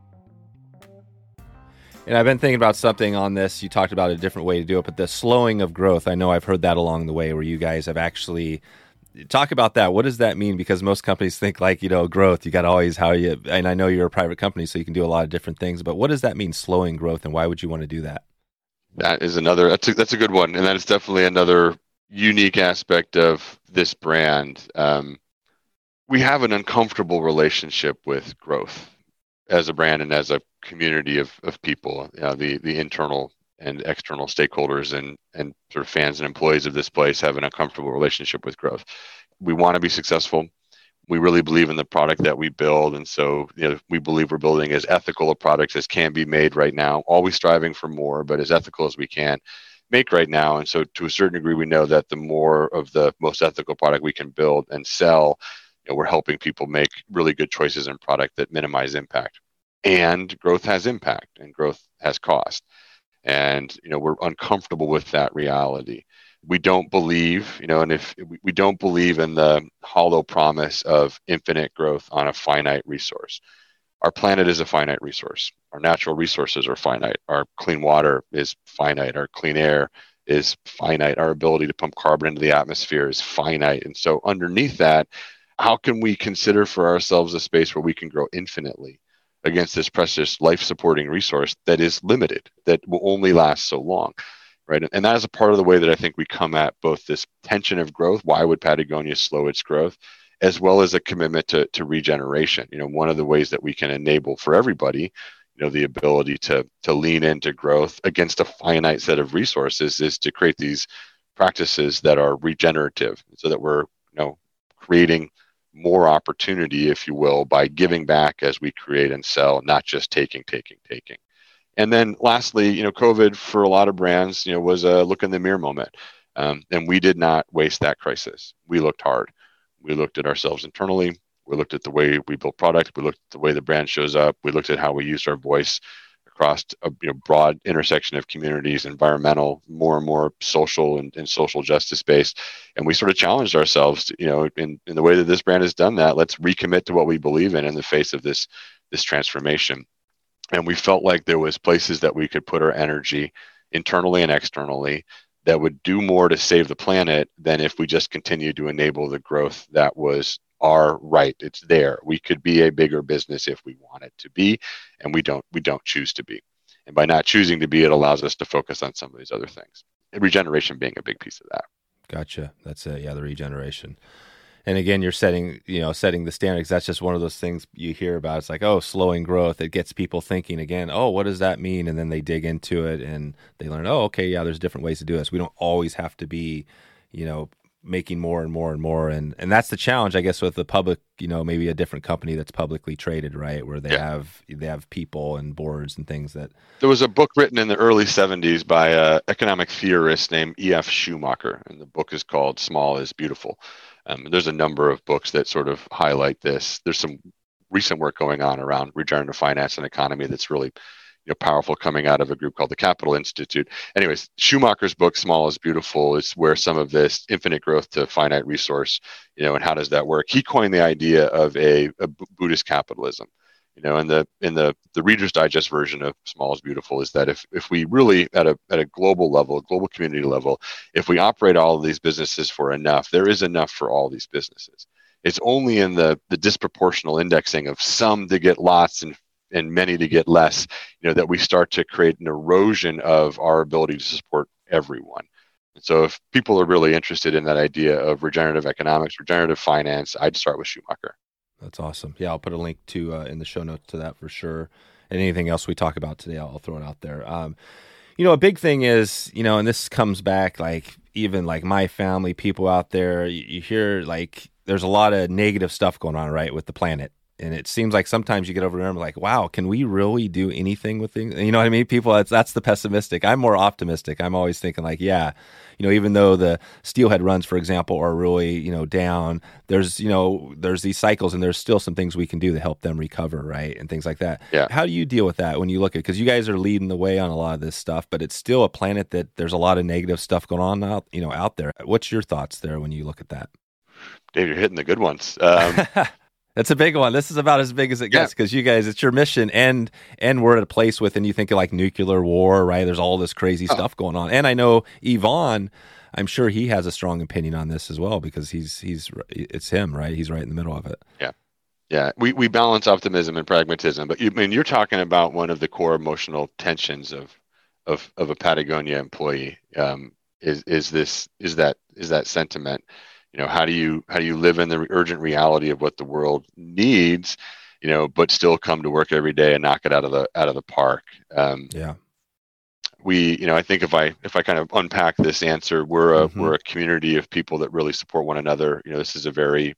And I've been thinking about something on this. You talked about a different way to do it, but the slowing of growth, I know I've heard that along the way where you guys have actually talk about that. What does that mean? Because most companies think like, you know, growth, you got to always how you, and I know you're a private company, so you can do a lot of different things, but what does that mean, slowing growth, and why would you want to do that? That is another, that's a, that's a good one. And that is definitely another unique aspect of this brand. Um, we have an uncomfortable relationship with growth as a brand and as a community of, of people, you know, the, the internal and external stakeholders and, and sort of fans and employees of this place have an uncomfortable relationship with growth. We want to be successful. We really believe in the product that we build. And so, you know, we believe we're building as ethical a product as can be made right now, always striving for more, but as ethical as we can make right now. And so to a certain degree, we know that the more of the most ethical product we can build and sell, you know, we're helping people make really good choices in product that minimize impact. And growth has impact and growth has cost. And, you know, we're uncomfortable with that reality. We don't believe, you know, and if we don't believe in the hollow promise of infinite growth on a finite resource. Our planet is a finite resource. Our natural resources are finite. Our clean water is finite. Our clean air is finite. Our ability to pump carbon into the atmosphere is finite. And so underneath that, how can we consider for ourselves a space where we can grow infinitely against this precious life-supporting resource that is limited, that will only last so long? Right. And that is a part of the way that I think we come at both this tension of growth. Why would Patagonia slow its growth? As well as a commitment to, to regeneration. You know, one of the ways that we can enable for everybody, you know, the ability to, to lean into growth against a finite set of resources is to create these practices that are regenerative so that we're, you know, creating more opportunity, if you will, by giving back as we create and sell, not just taking, taking, taking. And then lastly, you know, COVID for a lot of brands, you know, was a look in the mirror moment. Um, and we did not waste that crisis. We looked hard. We looked at ourselves internally. We looked at the way we build product. We looked at the way the brand shows up. We looked at how we used our voice across a you know, broad intersection of communities, environmental, more and more social and, and social justice based. And we sort of challenged ourselves, to, you know, in, in the way that this brand has done that. Let's recommit to what we believe in in the face of this, this transformation. And we felt like there was places that we could put our energy internally and externally that would do more to save the planet than if we just continued to enable the growth that was our right. It's there. We could be a bigger business if we wanted to be, and we don't we don't choose to be. And by not choosing to be, it allows us to focus on some of these other things. And regeneration being a big piece of that. Gotcha. That's it. Yeah, the regeneration. And again, you're setting, you know, setting the standards. That's just one of those things you hear about. It's like, oh, slowing growth. It gets people thinking again, oh, what does that mean? And then they dig into it and they learn, oh, okay, yeah, there's different ways to do this. We don't always have to be, you know, making more and more and more. And and that's the challenge, I guess, with the public, you know, maybe a different company that's publicly traded, right? Where they yeah. have they have people and boards and things that. There was a book written in the early seventies by an economic theorist named E F Schumacher. And the book is called Small is Beautiful. Um, there's a number of books that sort of highlight this. There's some recent work going on around regenerative finance and economy that's really, you know, powerful, coming out of a group called the Capital Institute. Anyways, Schumacher's book, Small is Beautiful, is where some of this infinite growth to finite resource, you know, and how does that work? He coined the idea of a, a Buddhist capitalism. You know, and the in the the Reader's Digest version of Small is Beautiful is that if if we really at a at a global level, a global community level, if we operate all of these businesses for enough, there is enough for all these businesses. It's only in the the disproportional indexing of some to get lots and and many to get less, you know, that we start to create an erosion of our ability to support everyone. And so if people are really interested in that idea of regenerative economics, regenerative finance, I'd start with Schumacher. That's awesome. Yeah, I'll put a link to uh, in the show notes to that for sure. And anything else we talk about today, I'll, I'll throw it out there. Um, you know, a big thing is, you know, and this comes back like even like my family, people out there, you, you hear like there's a lot of negative stuff going on, right, with the planet. And it seems like sometimes you get over there and like, wow, can we really do anything with things? You know what I mean? People, that's, that's the pessimistic. I'm more optimistic. I'm always thinking like, yeah, you know, even though the steelhead runs, for example, are really, you know, down, there's, you know, there's these cycles and there's still some things we can do to help them recover, right? And things like that. Yeah. How do you deal with that when you look at, because you guys are leading the way on a lot of this stuff, but it's still a planet that there's a lot of negative stuff going on out, you know, out there. What's your thoughts there when you look at that? Dave, you're hitting the good ones. Um, That's a big one. This is about as big as it gets because yeah. you guys, it's your mission, and and we're at a place with, and you think of like nuclear war, right? There's all this crazy oh. stuff going on, and I know Yvon, I'm sure he has a strong opinion on this as well because he's he's it's him, right? He's right in the middle of it. Yeah, yeah. We we balance optimism and pragmatism, but you I mean you're talking about one of the core emotional tensions of of of a Patagonia employee. Um, is is this is that is that sentiment? You know, how do you how do you live in the urgent reality of what the world needs, you know, but still come to work every day and knock it out of the out of the park? Um, yeah, we, you know, I think if I if I kind of unpack this answer, we're a mm-hmm. we're a community of people that really support one another. You know, this is a very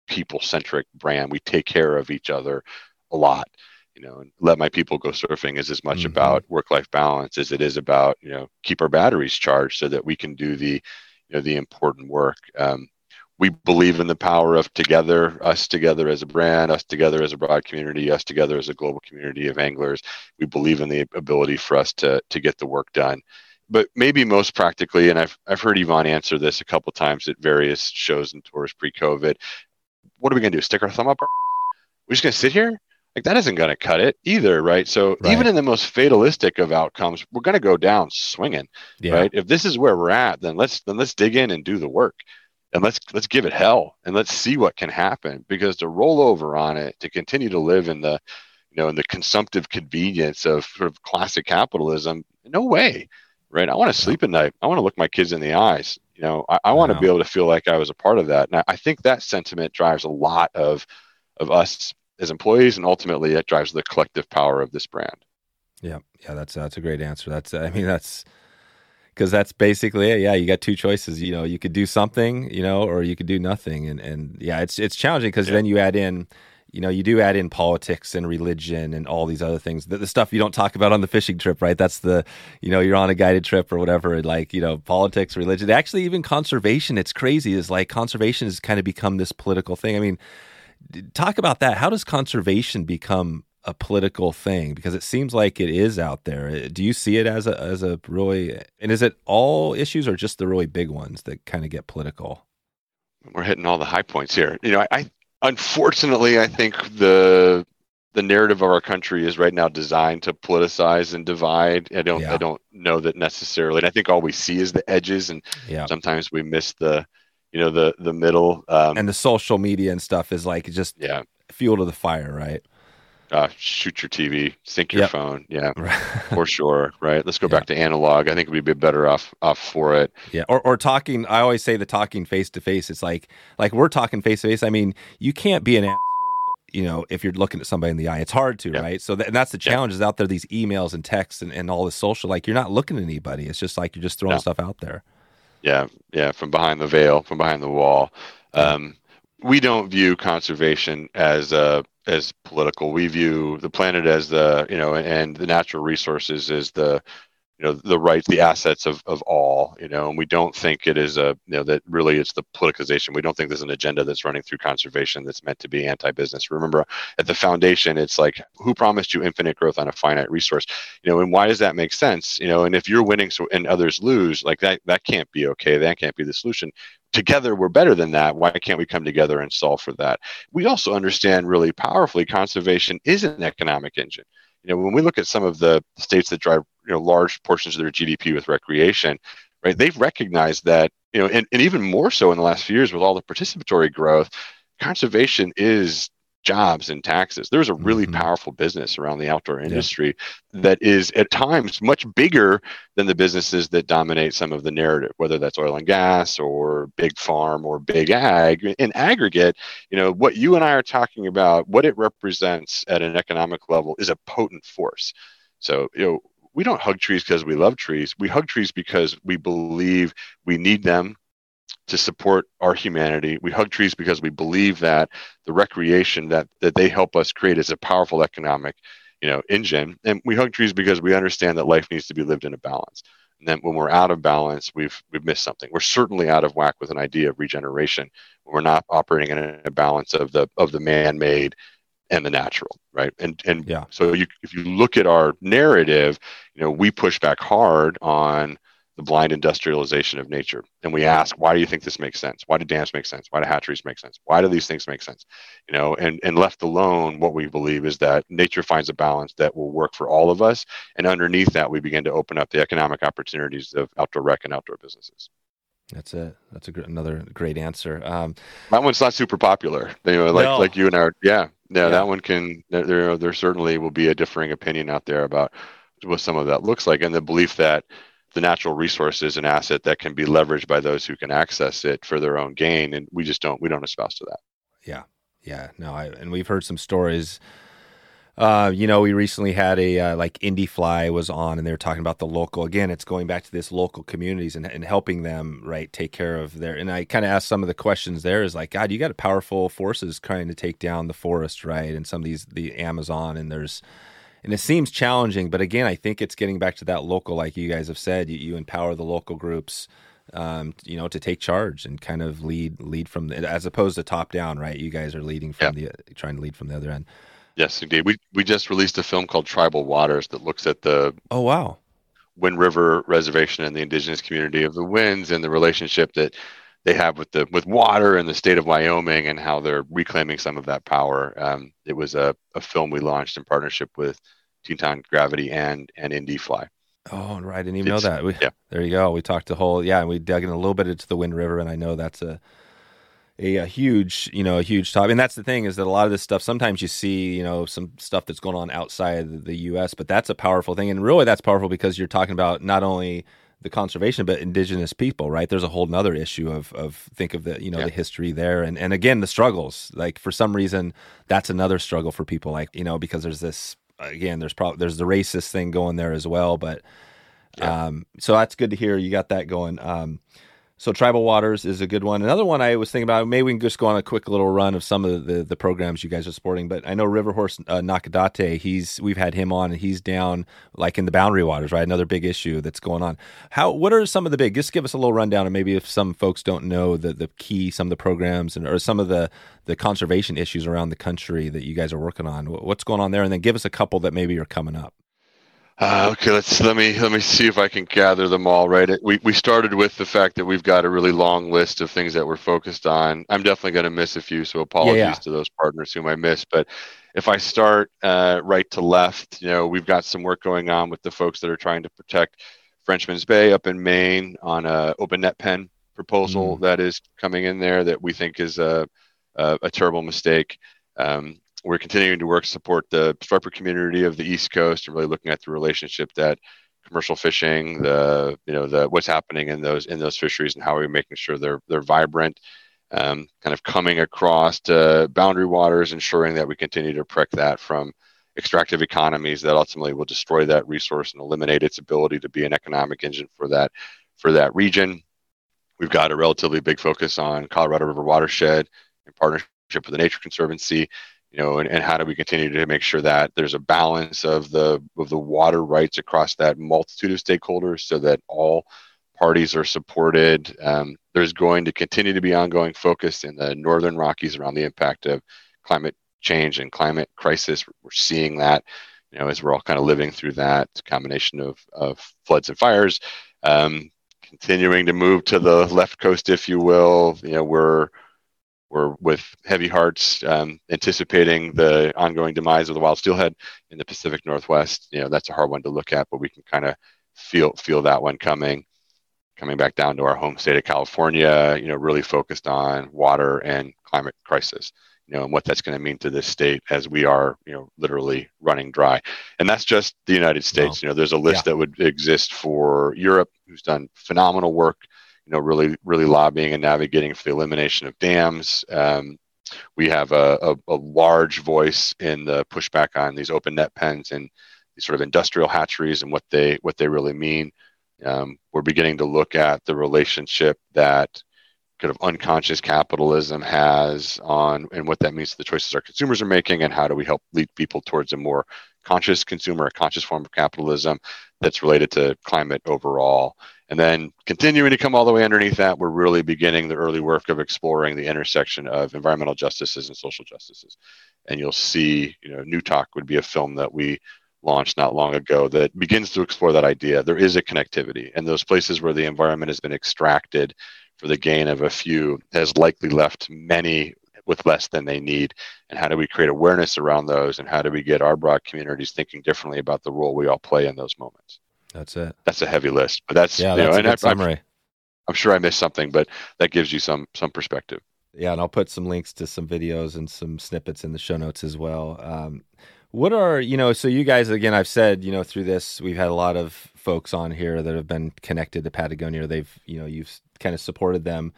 people-centric brand. We take care of each other a lot. You know, and Let My People Go Surfing is as much mm-hmm. about work-life balance as it is about, you know, keep our batteries charged so that we can do the, you know, the important work. Um, we believe in the power of together, us together as a brand, us together as a broad community, us together as a global community of anglers. We believe in the ability for us to to get the work done. But maybe most practically, and I've I've heard Yvonne answer this a couple of times at various shows and tours pre-COVID. What are we going to do? Stick our thumb up? Our We're just going to sit here? Like that isn't going to cut it either, right? So right. even in the most fatalistic of outcomes, we're going to go down swinging, yeah. right? If this is where we're at, then let's then let's dig in and do the work, and let's let's give it hell, and let's see what can happen. Because to roll over on it, to continue to live in the, you know, in the consumptive convenience of sort of classic capitalism, no way, right? I want to sleep at night. I want to look my kids in the eyes. You know, I, I want to be able to feel like I was a part of that. And I, I think that sentiment drives a lot of of us as employees, and ultimately it drives the collective power of this brand. Yeah. Yeah. That's, that's a great answer. That's, I mean, that's because that's basically it. Yeah. You got two choices, you know, you could do something, you know, or you could do nothing. And, and yeah, it's, it's challenging because yeah. then you add in, you know, you do add in politics and religion and all these other things, the, the stuff you don't talk about on the fishing trip, right? That's the, you know, you're on a guided trip or whatever, and like, you know, politics, religion, actually even conservation. It's crazy. Is like conservation has kind of become this political thing. I mean, talk about that. How does conservation become a political thing? Because it seems like it is out there. Do you see it as a as a really, and is it all issues or just the really big ones that kind of get political? We're hitting all the high points here. You know, I, I unfortunately I think the the narrative of our country is right now designed to politicize and divide. I don't yeah. I don't know that necessarily. And I think all we see is the edges, and yeah. sometimes we miss the you know, the, the middle. Um, and the social media and stuff is like just yeah. fuel to the fire, right? Uh, shoot your T V, sync your yep. phone. Yeah, for sure. Right. Let's go yeah. back to analog. I think we'd be better off off for it. Yeah. Or or talking, I always say the talking face to face. It's like, like we're talking face to face. I mean, you can't be an asshole, you know, if you're looking at somebody in the eye. It's hard to, yeah. right? So th- and that's the challenge yeah. is out there, these emails and texts and, and all this social, like you're not looking at anybody. It's just like you're just throwing no. stuff out there. Yeah, yeah, from behind the veil, from behind the wall. Um, we don't view conservation as uh, as political. We view the planet as the, you know, and the natural resources as the, you know, the rights, the assets of, of all, you know, and we don't think it is a, you know, that really it's the politicization. We don't think there's an agenda that's running through conservation that's meant to be anti-business. Remember, at the foundation, it's like, who promised you infinite growth on a finite resource? You know, and why does that make sense? You know, and if you're winning so and others lose, like that, that can't be okay. That can't be the solution. Together, we're better than that. Why can't we come together and solve for that? We also understand really powerfully conservation is an economic engine. You know, when we look at some of the states that drive, you know, large portions of their G D P with recreation, right, they've recognized that, you know, and, and even more so in the last few years with all the participatory growth, conservation is jobs and taxes. There's a really mm-hmm. powerful business around the outdoor industry yeah. that is at times much bigger than the businesses that dominate some of the narrative, whether that's oil and gas or big farm or big ag. In aggregate, you know, what you and I are talking about, what it represents at an economic level is a potent force. So, you know, we don't hug trees because we love trees. We hug trees because we believe we need them to support our humanity. We hug trees because we believe that the recreation that, that they help us create is a powerful economic, you know, engine. And we hug trees because we understand that life needs to be lived in a balance. And then when we're out of balance, we've we've missed something. We're certainly out of whack with an idea of regeneration when we're not operating in a balance of the of the man-made and the natural, right? And and yeah. so you, if you look at our narrative, you know, we push back hard on the blind industrialization of nature. And we ask, why do you think this makes sense? Why do dams make sense? Why do hatcheries make sense? Why do these things make sense? You know, and, and left alone, what we believe is that nature finds a balance that will work for all of us. And underneath that, we begin to open up the economic opportunities of outdoor rec and outdoor businesses. That's it. That's a gr- another great answer. Um, that one's not super popular. You know, like, no. like you and our, yeah, yeah, yeah, that one can, there, there certainly will be a differing opinion out there about what some of that looks like. And the belief that the natural resource is an asset that can be leveraged by those who can access it for their own gain. And we just don't, we don't espouse to that. Yeah. Yeah. No, I, and we've heard some stories Uh, you know, we recently had a uh, like IndieFly was on, and they were talking about the local. Again, it's going back to this local communities and, and helping them right take care of their. And I kind of asked some of the questions there is like, God, you got powerful forces trying to take down the forest, right? And some of these the Amazon, and there's and it seems challenging, but again, I think it's getting back to that local, like you guys have said, you, you empower the local groups, um, you know, to take charge and kind of lead lead from the, as opposed to top down, right? You guys are leading from yeah. the trying to lead from the other end. Yes, indeed. We we just released a film called Tribal Waters that looks at the oh wow Wind River Reservation and the indigenous community of the Winds and the relationship that they have with the with water in the state of Wyoming and how they're reclaiming some of that power. Um, it was a, a film we launched in partnership with Teton Gravity and and IndieFly. Oh, right. I didn't even it's, know that. We, yeah. There you go. We talked the whole, yeah, and we dug in a little bit into the Wind River, and I know that's a, a, a huge, you know, a huge topic. And that's the thing is that a lot of this stuff, sometimes you see, you know, some stuff that's going on outside the U S, but that's a powerful thing. And really that's powerful because you're talking about not only the conservation, but indigenous people, right? There's a whole nother issue of, of think of the, you know, yeah. the history there. And, and again, the struggles, like for some reason, that's another struggle for people, like, you know, because there's this, again, there's probably, there's the racist thing going there as well. But, yeah. um, so that's good to hear you got that going. Um, so Tribal Waters is a good one. Another one I was thinking about, maybe we can just go on a quick little run of some of the, the programs you guys are supporting, but I know River Horse uh, Nakadate, he's, we've had him on and he's down like in the Boundary Waters, right? Another big issue that's going on. How, what are some of the big, just give us a little rundown, and maybe if some folks don't know the, the key, some of the programs and, or some of the, the conservation issues around the country that you guys are working on, what's going on there? And then give us a couple that maybe are coming up. Uh, okay, let's let me let me see if I can gather them all. Right, we we started with the fact that we've got a really long list of things that we're focused on. I'm definitely going to miss a few, so apologies yeah, yeah. to those partners whom I missed. But if I start uh, right to left, you know, we've got some work going on with the folks that are trying to protect Frenchman's Bay up in Maine on a open net pen proposal mm. that is coming in there that we think is a a, a terrible mistake. Um, We're continuing to work to support the striper community of the East Coast and really looking at the relationship that commercial fishing, the you know the what's happening in those in those fisheries and how are we making sure they're they're vibrant, um, kind of coming across to boundary waters, ensuring that we continue to protect that from extractive economies that ultimately will destroy that resource and eliminate its ability to be an economic engine for that for that region. We've got a relatively big focus on Colorado River watershed in partnership with the Nature Conservancy. You know, and, and how do we continue to make sure that there's a balance of the of the water rights across that multitude of stakeholders so that all parties are supported. Um, there's going to continue to be ongoing focus in the Northern Rockies around the impact of climate change and climate crisis. We're seeing that, you know, as we're all kind of living through that combination of, of floods and fires. Um, continuing to move to the left coast, if you will, you know, we're We're with heavy hearts um, anticipating the ongoing demise of the wild steelhead in the Pacific Northwest. You know, that's a hard one to look at, but we can kind of feel feel that one coming. Coming back down to our home state of California, you know, really focused on water and climate crisis, you know, and what that's going to mean to this state as we are, you know, literally running dry. And that's just the United States. Wow. You know, there's a list yeah. that would exist for Europe, who's done phenomenal work. You know, really, really lobbying and navigating for the elimination of dams. Um, we have a, a, a large voice in the pushback on these open net pens and these sort of industrial hatcheries and what they what they really mean. Um, we're beginning to look at the relationship that kind of unconscious capitalism has on and what that means to the choices our consumers are making, and how do we help lead people towards a more conscious consumer, a conscious form of capitalism that's related to climate overall. And then continuing to come all the way underneath that, we're really beginning the early work of exploring the intersection of environmental justices and social justices. And you'll see, you know, New Talk would be a film that we launched not long ago that begins to explore that idea. There is a connectivity, and those places where the environment has been extracted for the gain of a few has likely left many with less than they need. And how do we create awareness around those? And how do we get our broad communities thinking differently about the role we all play in those moments? That's it. That's a heavy list, but that's, yeah, you that's know, a and good I, summary. I'm, I'm sure I missed something, but that gives you some some perspective. Yeah, and I'll put some links to some videos and some snippets in the show notes as well. Um, what are, you know, so you guys, again, I've said, you know, through this, we've had a lot of folks on here that have been connected to Patagonia. They've, you know, you've kind of supported them.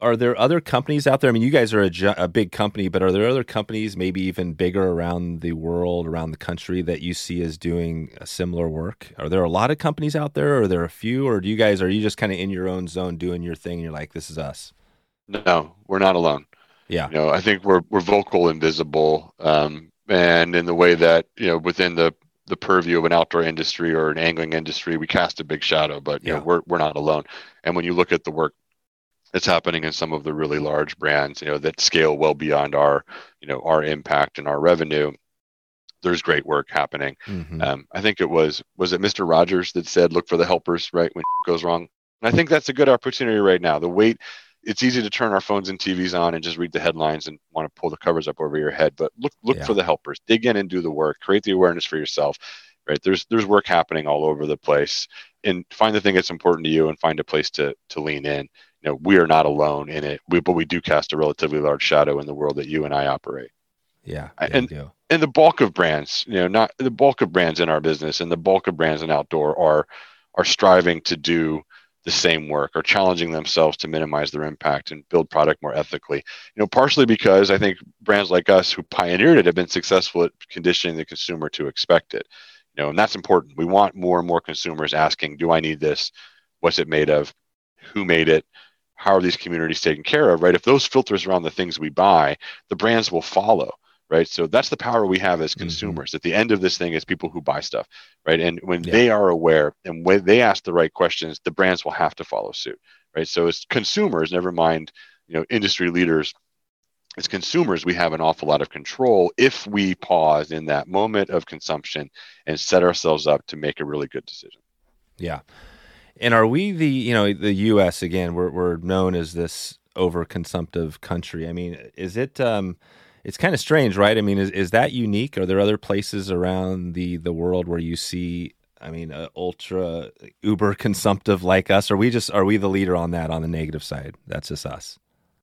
are there other companies out there? I mean, you guys are a, ju- a big company, but are there other companies, maybe even bigger around the world, around the country, that you see as doing a similar work? Are there a lot of companies out there, or are there a few, or do you guys, are you just kind of in your own zone doing your thing and you're like, this is us? No, we're not alone. Yeah. You know, I think we're we're vocal and visible, um, and in the way that, you know, within the the purview of an outdoor industry or an angling industry, we cast a big shadow. But you Yeah. know, we're we're not alone. And when you look at the work that's happening in some of the really large brands, you know, that scale well beyond our, you know, our impact and our revenue, there's great work happening. Mm-hmm. Um, I think it was was it Mister Rogers that said, "Look for the helpers," right, when it goes wrong. And I think that's a good opportunity right now. The weight. It's easy to turn our phones and T Vs on and just read the headlines and want to pull the covers up over your head. But look, look Yeah. for the helpers. Dig in and do the work. Create the awareness for yourself. Right? There's there's work happening all over the place. And find the thing that's important to you and find a place to to lean in. You know, we are not alone in it. We, but we do cast a relatively large shadow in the world that you and I operate. Yeah. yeah and you do. and the bulk of brands, you know, not the bulk of brands in our business and the bulk of brands in outdoor are are striving to do the same work or challenging themselves to minimize their impact and build product more ethically. You know, partially because I think brands like us who pioneered it have been successful at conditioning the consumer to expect it. You know, and that's important. We want more and more consumers asking, do I need this? What's it made of? Who made it? How are these communities taken care of, right? If those filters are on the things we buy, the brands will follow. Right. So that's the power we have as consumers. Mm-hmm. At the end of this thing is people who buy stuff. Right. And when yeah. they are aware and when they ask the right questions, the brands will have to follow suit. Right. So as consumers, never mind, you know, industry leaders, as consumers, we have an awful lot of control if we pause in that moment of consumption and set ourselves up to make a really good decision. Yeah. And are we the, you know, the U S again, we're, we're known as this overconsumptive country. I mean, is it, um, it's kind of strange, right? I mean, is is that unique? Are there other places around the, the world where you see, I mean, uh, ultra uber consumptive like us? Are we just, are we the leader on that, on the negative side? That's just us.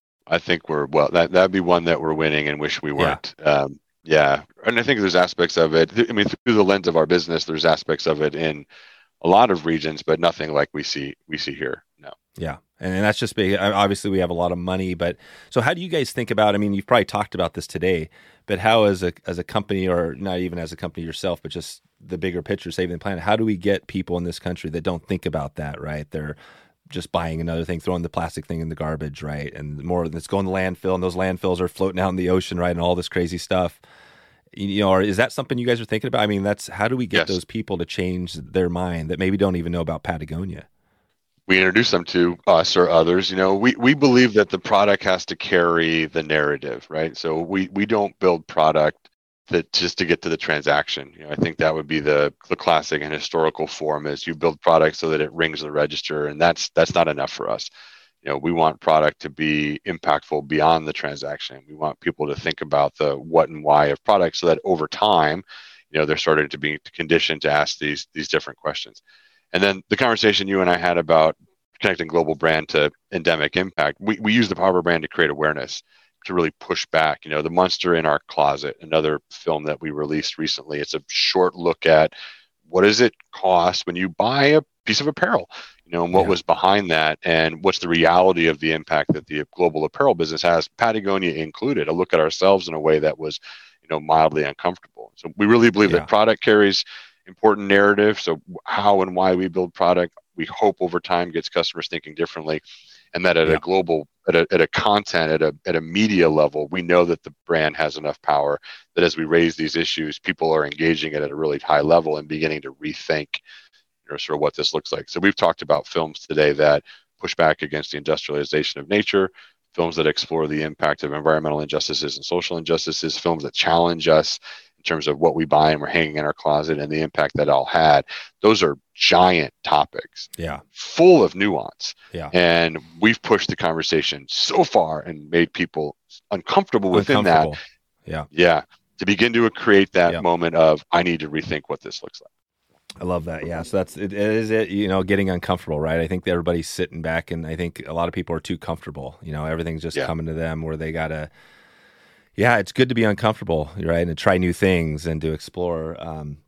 I think we're, well, that, that'd be one that we're winning and wish we weren't. Yeah. Um, yeah. And I think there's aspects of it. I mean, through the lens of our business, there's aspects of it in a lot of regions, but nothing like we see, we see here. No. Yeah. And that's just big. Obviously, we have a lot of money, but so how do you guys think about? I mean, you've probably talked about this today, but how, as a as a company, or not even as a company yourself, but just the bigger picture, saving the planet, how do we get people in this country that don't think about that? Right? They're just buying another thing, throwing the plastic thing in the garbage, right? And more that's going to landfill, and those landfills are floating out in the ocean, right? And all this crazy stuff. You know, or is that something you guys are thinking about? I mean, that's how do we get yes. those people to change their mind that maybe don't even know about Patagonia? We introduce them to us or others. You know, we, we believe that the product has to carry the narrative, right? So we, we don't build product that just to get to the transaction. You know, I think that would be the the classic and historical form is you build product so that it rings the register, and that's that's not enough for us. You know, we want product to be impactful beyond the transaction. We want people to think about the what and why of product so that over time, you know, they're starting to be conditioned to ask these these different questions. And then the conversation you and I had about connecting global brand to endemic impact, we, we use the power of brand to create awareness, to really push back. You know, The Monster in Our Closet, another film that we released recently. It's a short look at what does it cost when you buy a piece of apparel, you know, and what yeah. was behind that, and what's the reality of the impact that the global apparel business has, Patagonia included. A look at ourselves in a way that was, you know, mildly uncomfortable. So we really believe yeah. that product carries important narrative. So how and why we build product, we hope over time gets customers thinking differently, and that at yeah. a global, at a, at a content, at a at a media level, we know that the brand has enough power that as we raise these issues, people are engaging it at a really high level and beginning to rethink, you know, sort of what this looks like. So we've talked about films today that push back against the industrialization of nature, films that explore the impact of environmental injustices and social injustices, films that challenge us in terms of what we buy and we're hanging in our closet and the impact that all had. Those are giant topics, yeah, full of nuance. Yeah. And we've pushed the conversation so far and made people uncomfortable within uncomfortable. that. Yeah. Yeah. To begin to create that yeah. moment of, I need to rethink what this looks like. I love that. Yeah. So that's, it, it is it, you know, getting uncomfortable, right? I think that everybody's sitting back, and I think a lot of people are too comfortable. You know, everything's just yeah. coming to them where they gotta, yeah, it's good to be uncomfortable, right? And to try new things and to explore. Um,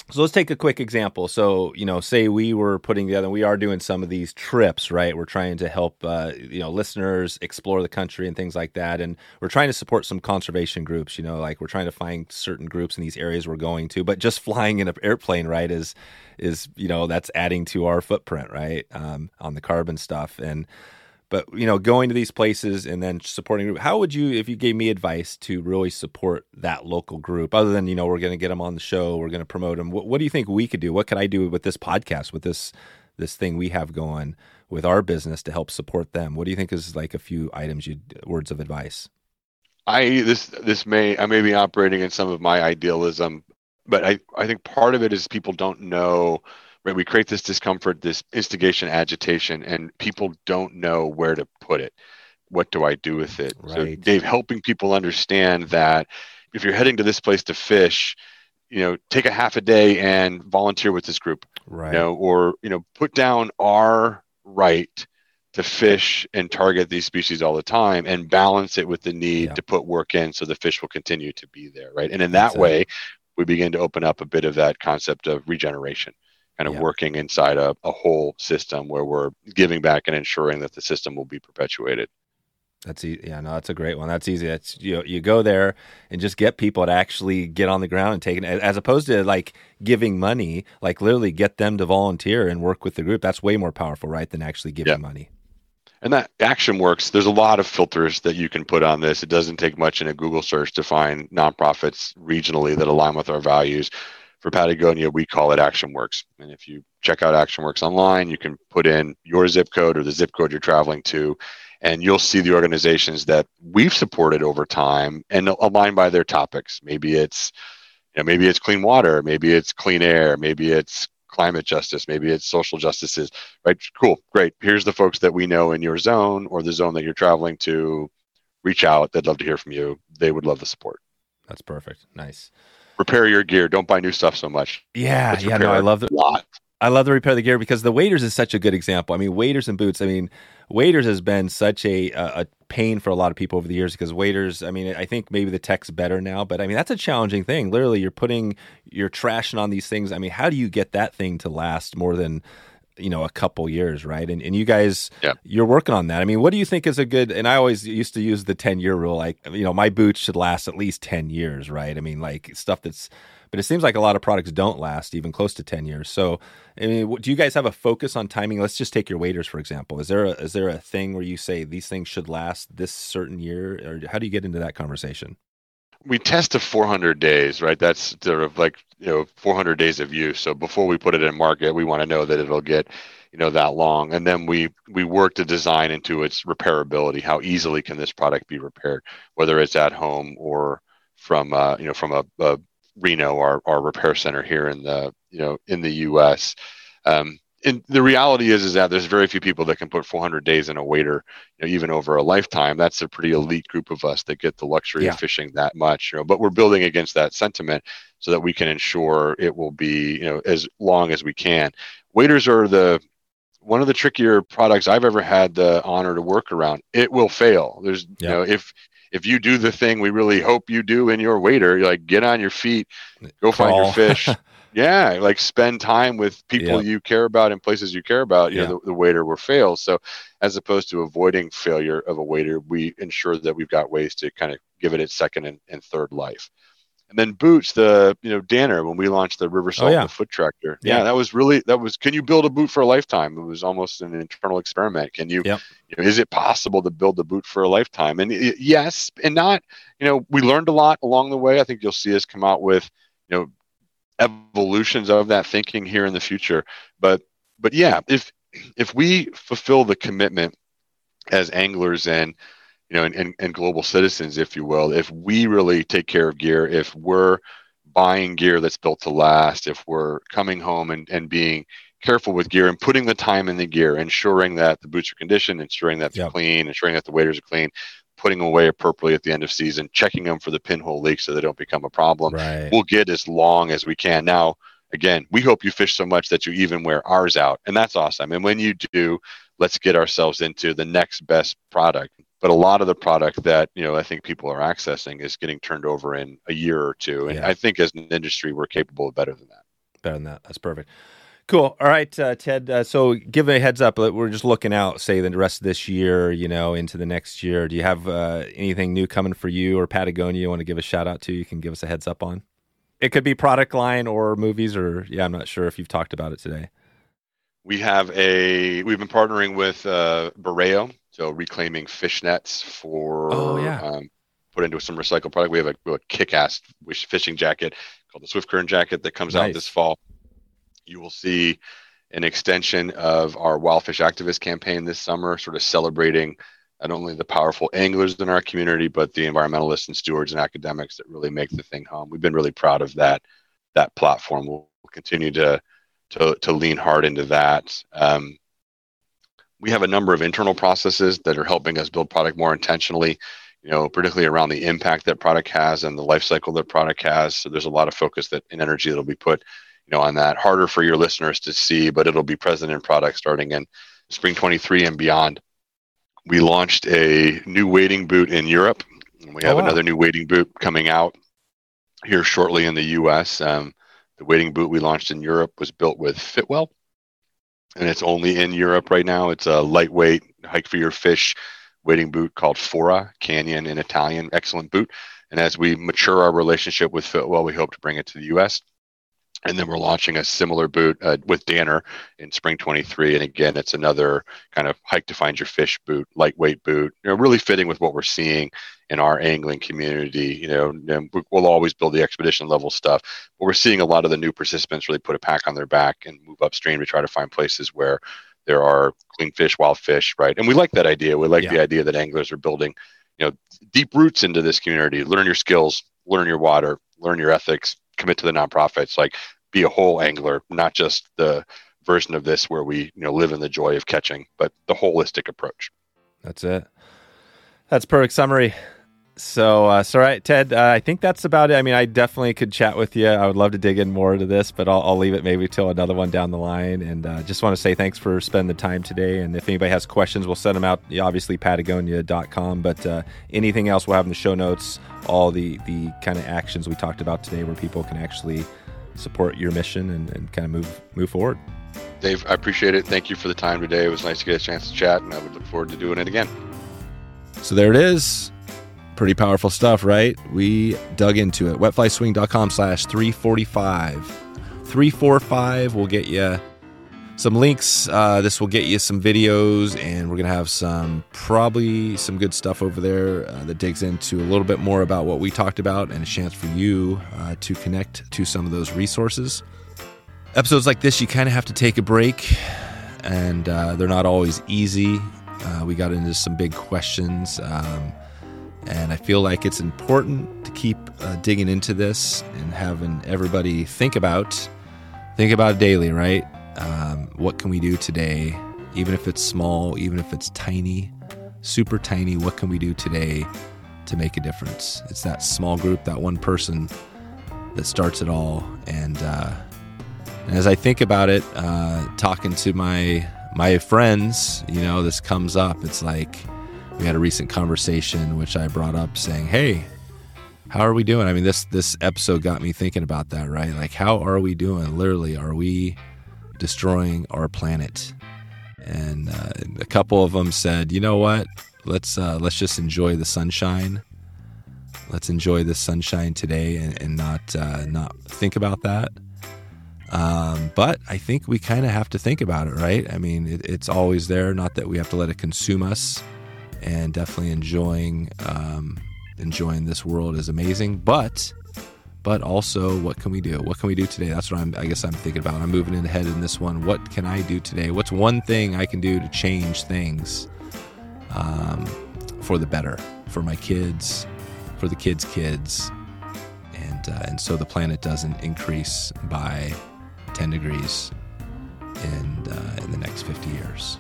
So let's take a quick example. So, you know, say we were putting together, we are doing some of these trips, right? We're trying to help, uh, you know, listeners explore the country and things like that. And we're trying to support some conservation groups, you know, like we're trying to find certain groups in these areas we're going to, but just flying in an airplane, right, is, is, you know, that's adding to our footprint, right, um, on the carbon stuff. And, But, you know, going to these places and then supporting group, how would you, if you gave me advice to really support that local group, other than, you know, we're going to get them on the show, we're going to promote them. What, what do you think we could do? What could I do with this podcast, with this this thing we have going with our business to help support them? What do you think is like a few items, you words of advice? I this this may I may be operating in some of my idealism, but I, I think part of it is people don't know. Right, we create this discomfort, this instigation, agitation, and people don't know where to put it. What do I do with it? Right. So, Dave, helping people understand that if you're heading to this place to fish, you know, take a half a day and volunteer with this group, right? You know, or you know, put down our right to fish and target these species all the time, and balance it with the need yeah. to put work in so the fish will continue to be there, right? And in that That's way, it. we begin to open up a bit of that concept of regeneration. Kind of yeah. working inside a, a whole system where we're giving back and ensuring that the system will be perpetuated. That's easy. Yeah, no, that's a great one. That's easy. That's, you know, you go there and just get people to actually get on the ground and take it, as opposed to like giving money, like literally get them to volunteer and work with the group. That's way more powerful, right, than actually giving yeah. money. And that action works. There's a lot of filters that you can put on this. It doesn't take much in a Google search to find nonprofits regionally that align with our values. For Patagonia, we call it ActionWorks. And if you check out ActionWorks online, you can put in your zip code or the zip code you're traveling to, and you'll see the organizations that we've supported over time and align by their topics. Maybe it's, you know, maybe it's clean water, maybe it's clean air, maybe it's climate justice, maybe it's social justices, right? Cool, great. Here's the folks that we know in your zone or the zone that you're traveling to. Reach out. They'd love to hear from you. They would love the support. That's perfect. Nice. Repair your gear. Don't buy new stuff so much. Yeah, Let's yeah, no, I love the lot. I love the repair the gear, because the waders is such a good example. I mean, waders and boots. I mean, waders has been such a a pain for a lot of people over the years, because waders, I mean, I think maybe the tech's better now, but I mean, that's a challenging thing. Literally, you're putting, you're trashing on these things. I mean, how do you get that thing to last more than, you know, a couple years, right? And and you guys, yeah. you're working on that. I mean, what do you think is a good, and I always used to use the ten year rule, like, you know, my boots should last at least ten years, right? I mean, like stuff that's, but it seems like a lot of products don't last even close to ten years. So, I mean, do you guys have a focus on timing? Let's just take your waders, for example. Is there a, is there a thing where you say these things should last this certain year, or how do you get into that conversation? We test to four hundred days, right? That's sort of like, you know, four hundred days of use. So before we put it in market, we want to know that it'll get, you know, that long. And then we, we work to design into its repairability. How easily can this product be repaired, whether it's at home or from, uh, you know, from a, a Reno, our, our repair center here in the, you know, in the U S. Um, and the reality is, is that there's very few people that can put four hundred days in a wader, you know, even over a lifetime. That's a pretty elite group of us that get the luxury yeah. of fishing that much, you know, but we're building against that sentiment so that we can ensure it will be, you know, as long as we can. Waders are the, one of the trickier products I've ever had the honor to work around. It will fail. There's, yeah. you know, if, if you do the thing we really hope you do in your wader, you're like, get on your feet, go Crawl. find your fish. Yeah, like spend time with people yep. you care about and places you care about. You yeah. know, the, the wader will fail. So as opposed to avoiding failure of a wader, we ensure that we've got ways to kind of give it its second and, and third life. And then boots, the, you know, Danner, when we launched the River Salt oh, yeah. the foot tractor. Yeah. yeah, that was really, that was, can you build a boot for a lifetime? It was almost an internal experiment. Can you, yep. you know, is it possible to build a boot for a lifetime? And it, yes, and not, you know, we learned a lot along the way. I think you'll see us come out with, you know, evolutions of that thinking here in the future. But, but yeah, if, if we fulfill the commitment as anglers and, you know, and, and, and global citizens, if you will, if we really take care of gear, if we're buying gear that's built to last, if we're coming home and, and being careful with gear and putting the time in the gear, ensuring that the boots are conditioned, ensuring that they're yep. clean, ensuring that the waders are clean, putting them away appropriately at the end of season, checking them for the pinhole leaks so they don't become a problem. Right. We'll get as long as we can. Now, again, we hope you fish so much that you even wear ours out, and that's awesome. And when you do, let's get ourselves into the next best product. But a lot of the product that, you know, I think people are accessing is getting turned over in a year or two. And yeah. I think as an industry, we're capable of better than that. better than that. That's perfect. Cool. All right, uh, Ted. Uh, so give a heads up. We're just looking out, say, the rest of this year, you know, into the next year. Do you have uh, anything new coming for you or Patagonia you want to give a shout out to? You can give us a heads up on. It could be product line or movies or, yeah, I'm not sure if you've talked about it today. We have a, we've been partnering with uh, Borreo, so reclaiming fish nets for, oh, yeah. um, put into some recycled product. We have a, a kick-ass fishing jacket called the Swift Current jacket that comes nice. out this fall. You will see an extension of our Wild Fish Activist campaign this summer, sort of celebrating not only the powerful anglers in our community, but the environmentalists and stewards and academics that really make the thing home. We've been really proud of that that platform. We'll, we'll continue to, to to lean hard into that. Um, we have a number of internal processes that are helping us build product more intentionally, you know, particularly around the impact that product has and the life cycle that product has. So there's a lot of focus that and energy that will be put you know, on that. Harder for your listeners to see, but it'll be present in product starting in spring twenty-three and beyond. We launched a new wading boot in Europe. And we have oh, wow. another new wading boot coming out here shortly in the U S. Um, the wading boot we launched in Europe was built with Fitwel, and it's only in Europe right now. It's a lightweight hike for your fish wading boot called Fora, Canyon in Italian, excellent boot. And as we mature our relationship with Fitwel, we hope to bring it to the U S. And then we're launching a similar boot uh, with Danner in spring twenty-three. And again, it's another kind of hike to find your fish boot, lightweight boot, you know, really fitting with what we're seeing in our angling community. You know, and we'll always build the expedition level stuff, but we're seeing a lot of the new participants really put a pack on their back and move upstream to try to find places where there are clean fish, wild fish, right? And we like that idea. We like yeah. the idea that anglers are building, you know, deep roots into this community. Learn your skills, learn your water, learn your ethics, commit to the nonprofits. Like, be a whole angler, not just the version of this where we, you know, live in the joy of catching, but the holistic approach. That's it. That's perfect summary. So, uh, so all right, Ted, uh, I think that's about it. I mean, I definitely could chat with you. I would love to dig in more to this, but I'll, I'll leave it maybe till another one down the line. And uh, just want to say thanks for spending the time today. And if anybody has questions, we'll send them out, obviously, patagonia dot com. But uh, anything else we'll have in the show notes, all the, the kind of actions we talked about today where people can actually support your mission and, and kind of move move forward. Dave, I appreciate it. Thank you for the time today. It was nice to get a chance to chat, and I would look forward to doing it again. So there it is. Pretty powerful stuff, right? We dug into it. wetflyswing dot com slash three forty-five. three forty-five will get you some links. Uh, this will get you some videos, and we're going to have some, probably some good stuff over there uh, that digs into a little bit more about what we talked about and a chance for you uh, to connect to some of those resources. Episodes like this, you kind of have to take a break, and uh, they're not always easy. Uh, we got into some big questions, um, and I feel like it's important to keep uh, digging into this and having everybody think about, think about it daily, right? Um, what can we do today, even if it's small, even if it's tiny, super tiny, what can we do today to make a difference? It's that small group, that one person that starts it all. And, uh, and as I think about it, uh, talking to my my friends, you know, this comes up. It's like we had a recent conversation, which I brought up saying, hey, how are we doing? I mean, this, this episode got me thinking about that, right? Like, how are we doing? Literally, are we destroying our planet? And uh, a couple of them said, you know what, let's uh, let's just enjoy the sunshine. Let's enjoy the sunshine today and, and not uh, not think about that. Um, but I think we kind of have to think about it, right? I mean, it, it's always there. Not that we have to let it consume us. And definitely enjoying um, enjoying this world is amazing. But But also, what can we do? What can we do today? That's what I'm, I guess I'm thinking about. I'm moving in ahead in this one. What can I do today? What's one thing I can do to change things um, for the better, for my kids, for the kids' kids, and uh, and so the planet doesn't increase by ten degrees in uh, in the next fifty years.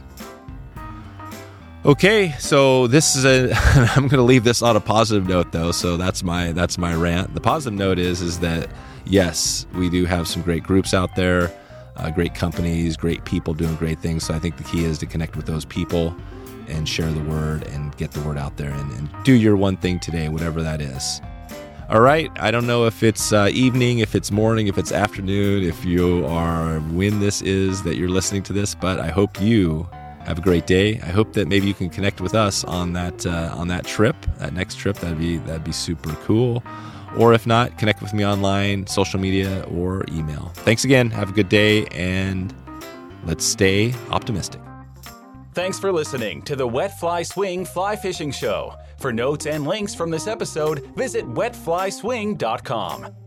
Okay, so this is a. I'm going to leave this on a positive note, though. So that's my that's my rant. The positive note is is that yes, we do have some great groups out there, uh, great companies, great people doing great things. So I think the key is to connect with those people and share the word and get the word out there and, and do your one thing today, whatever that is. All right. I don't know if it's uh, evening, if it's morning, if it's afternoon, if you are when this is that you're listening to this, but I hope you have a great day. I hope that maybe you can connect with us on that uh, on that trip, that next trip. That'd be that'd be super cool. Or if not, connect with me online, social media, or email. Thanks again. Have a good day, and let's stay optimistic. Thanks for listening to the Wet Fly Swing Fly Fishing Show. For notes and links from this episode, visit wet fly swing dot com.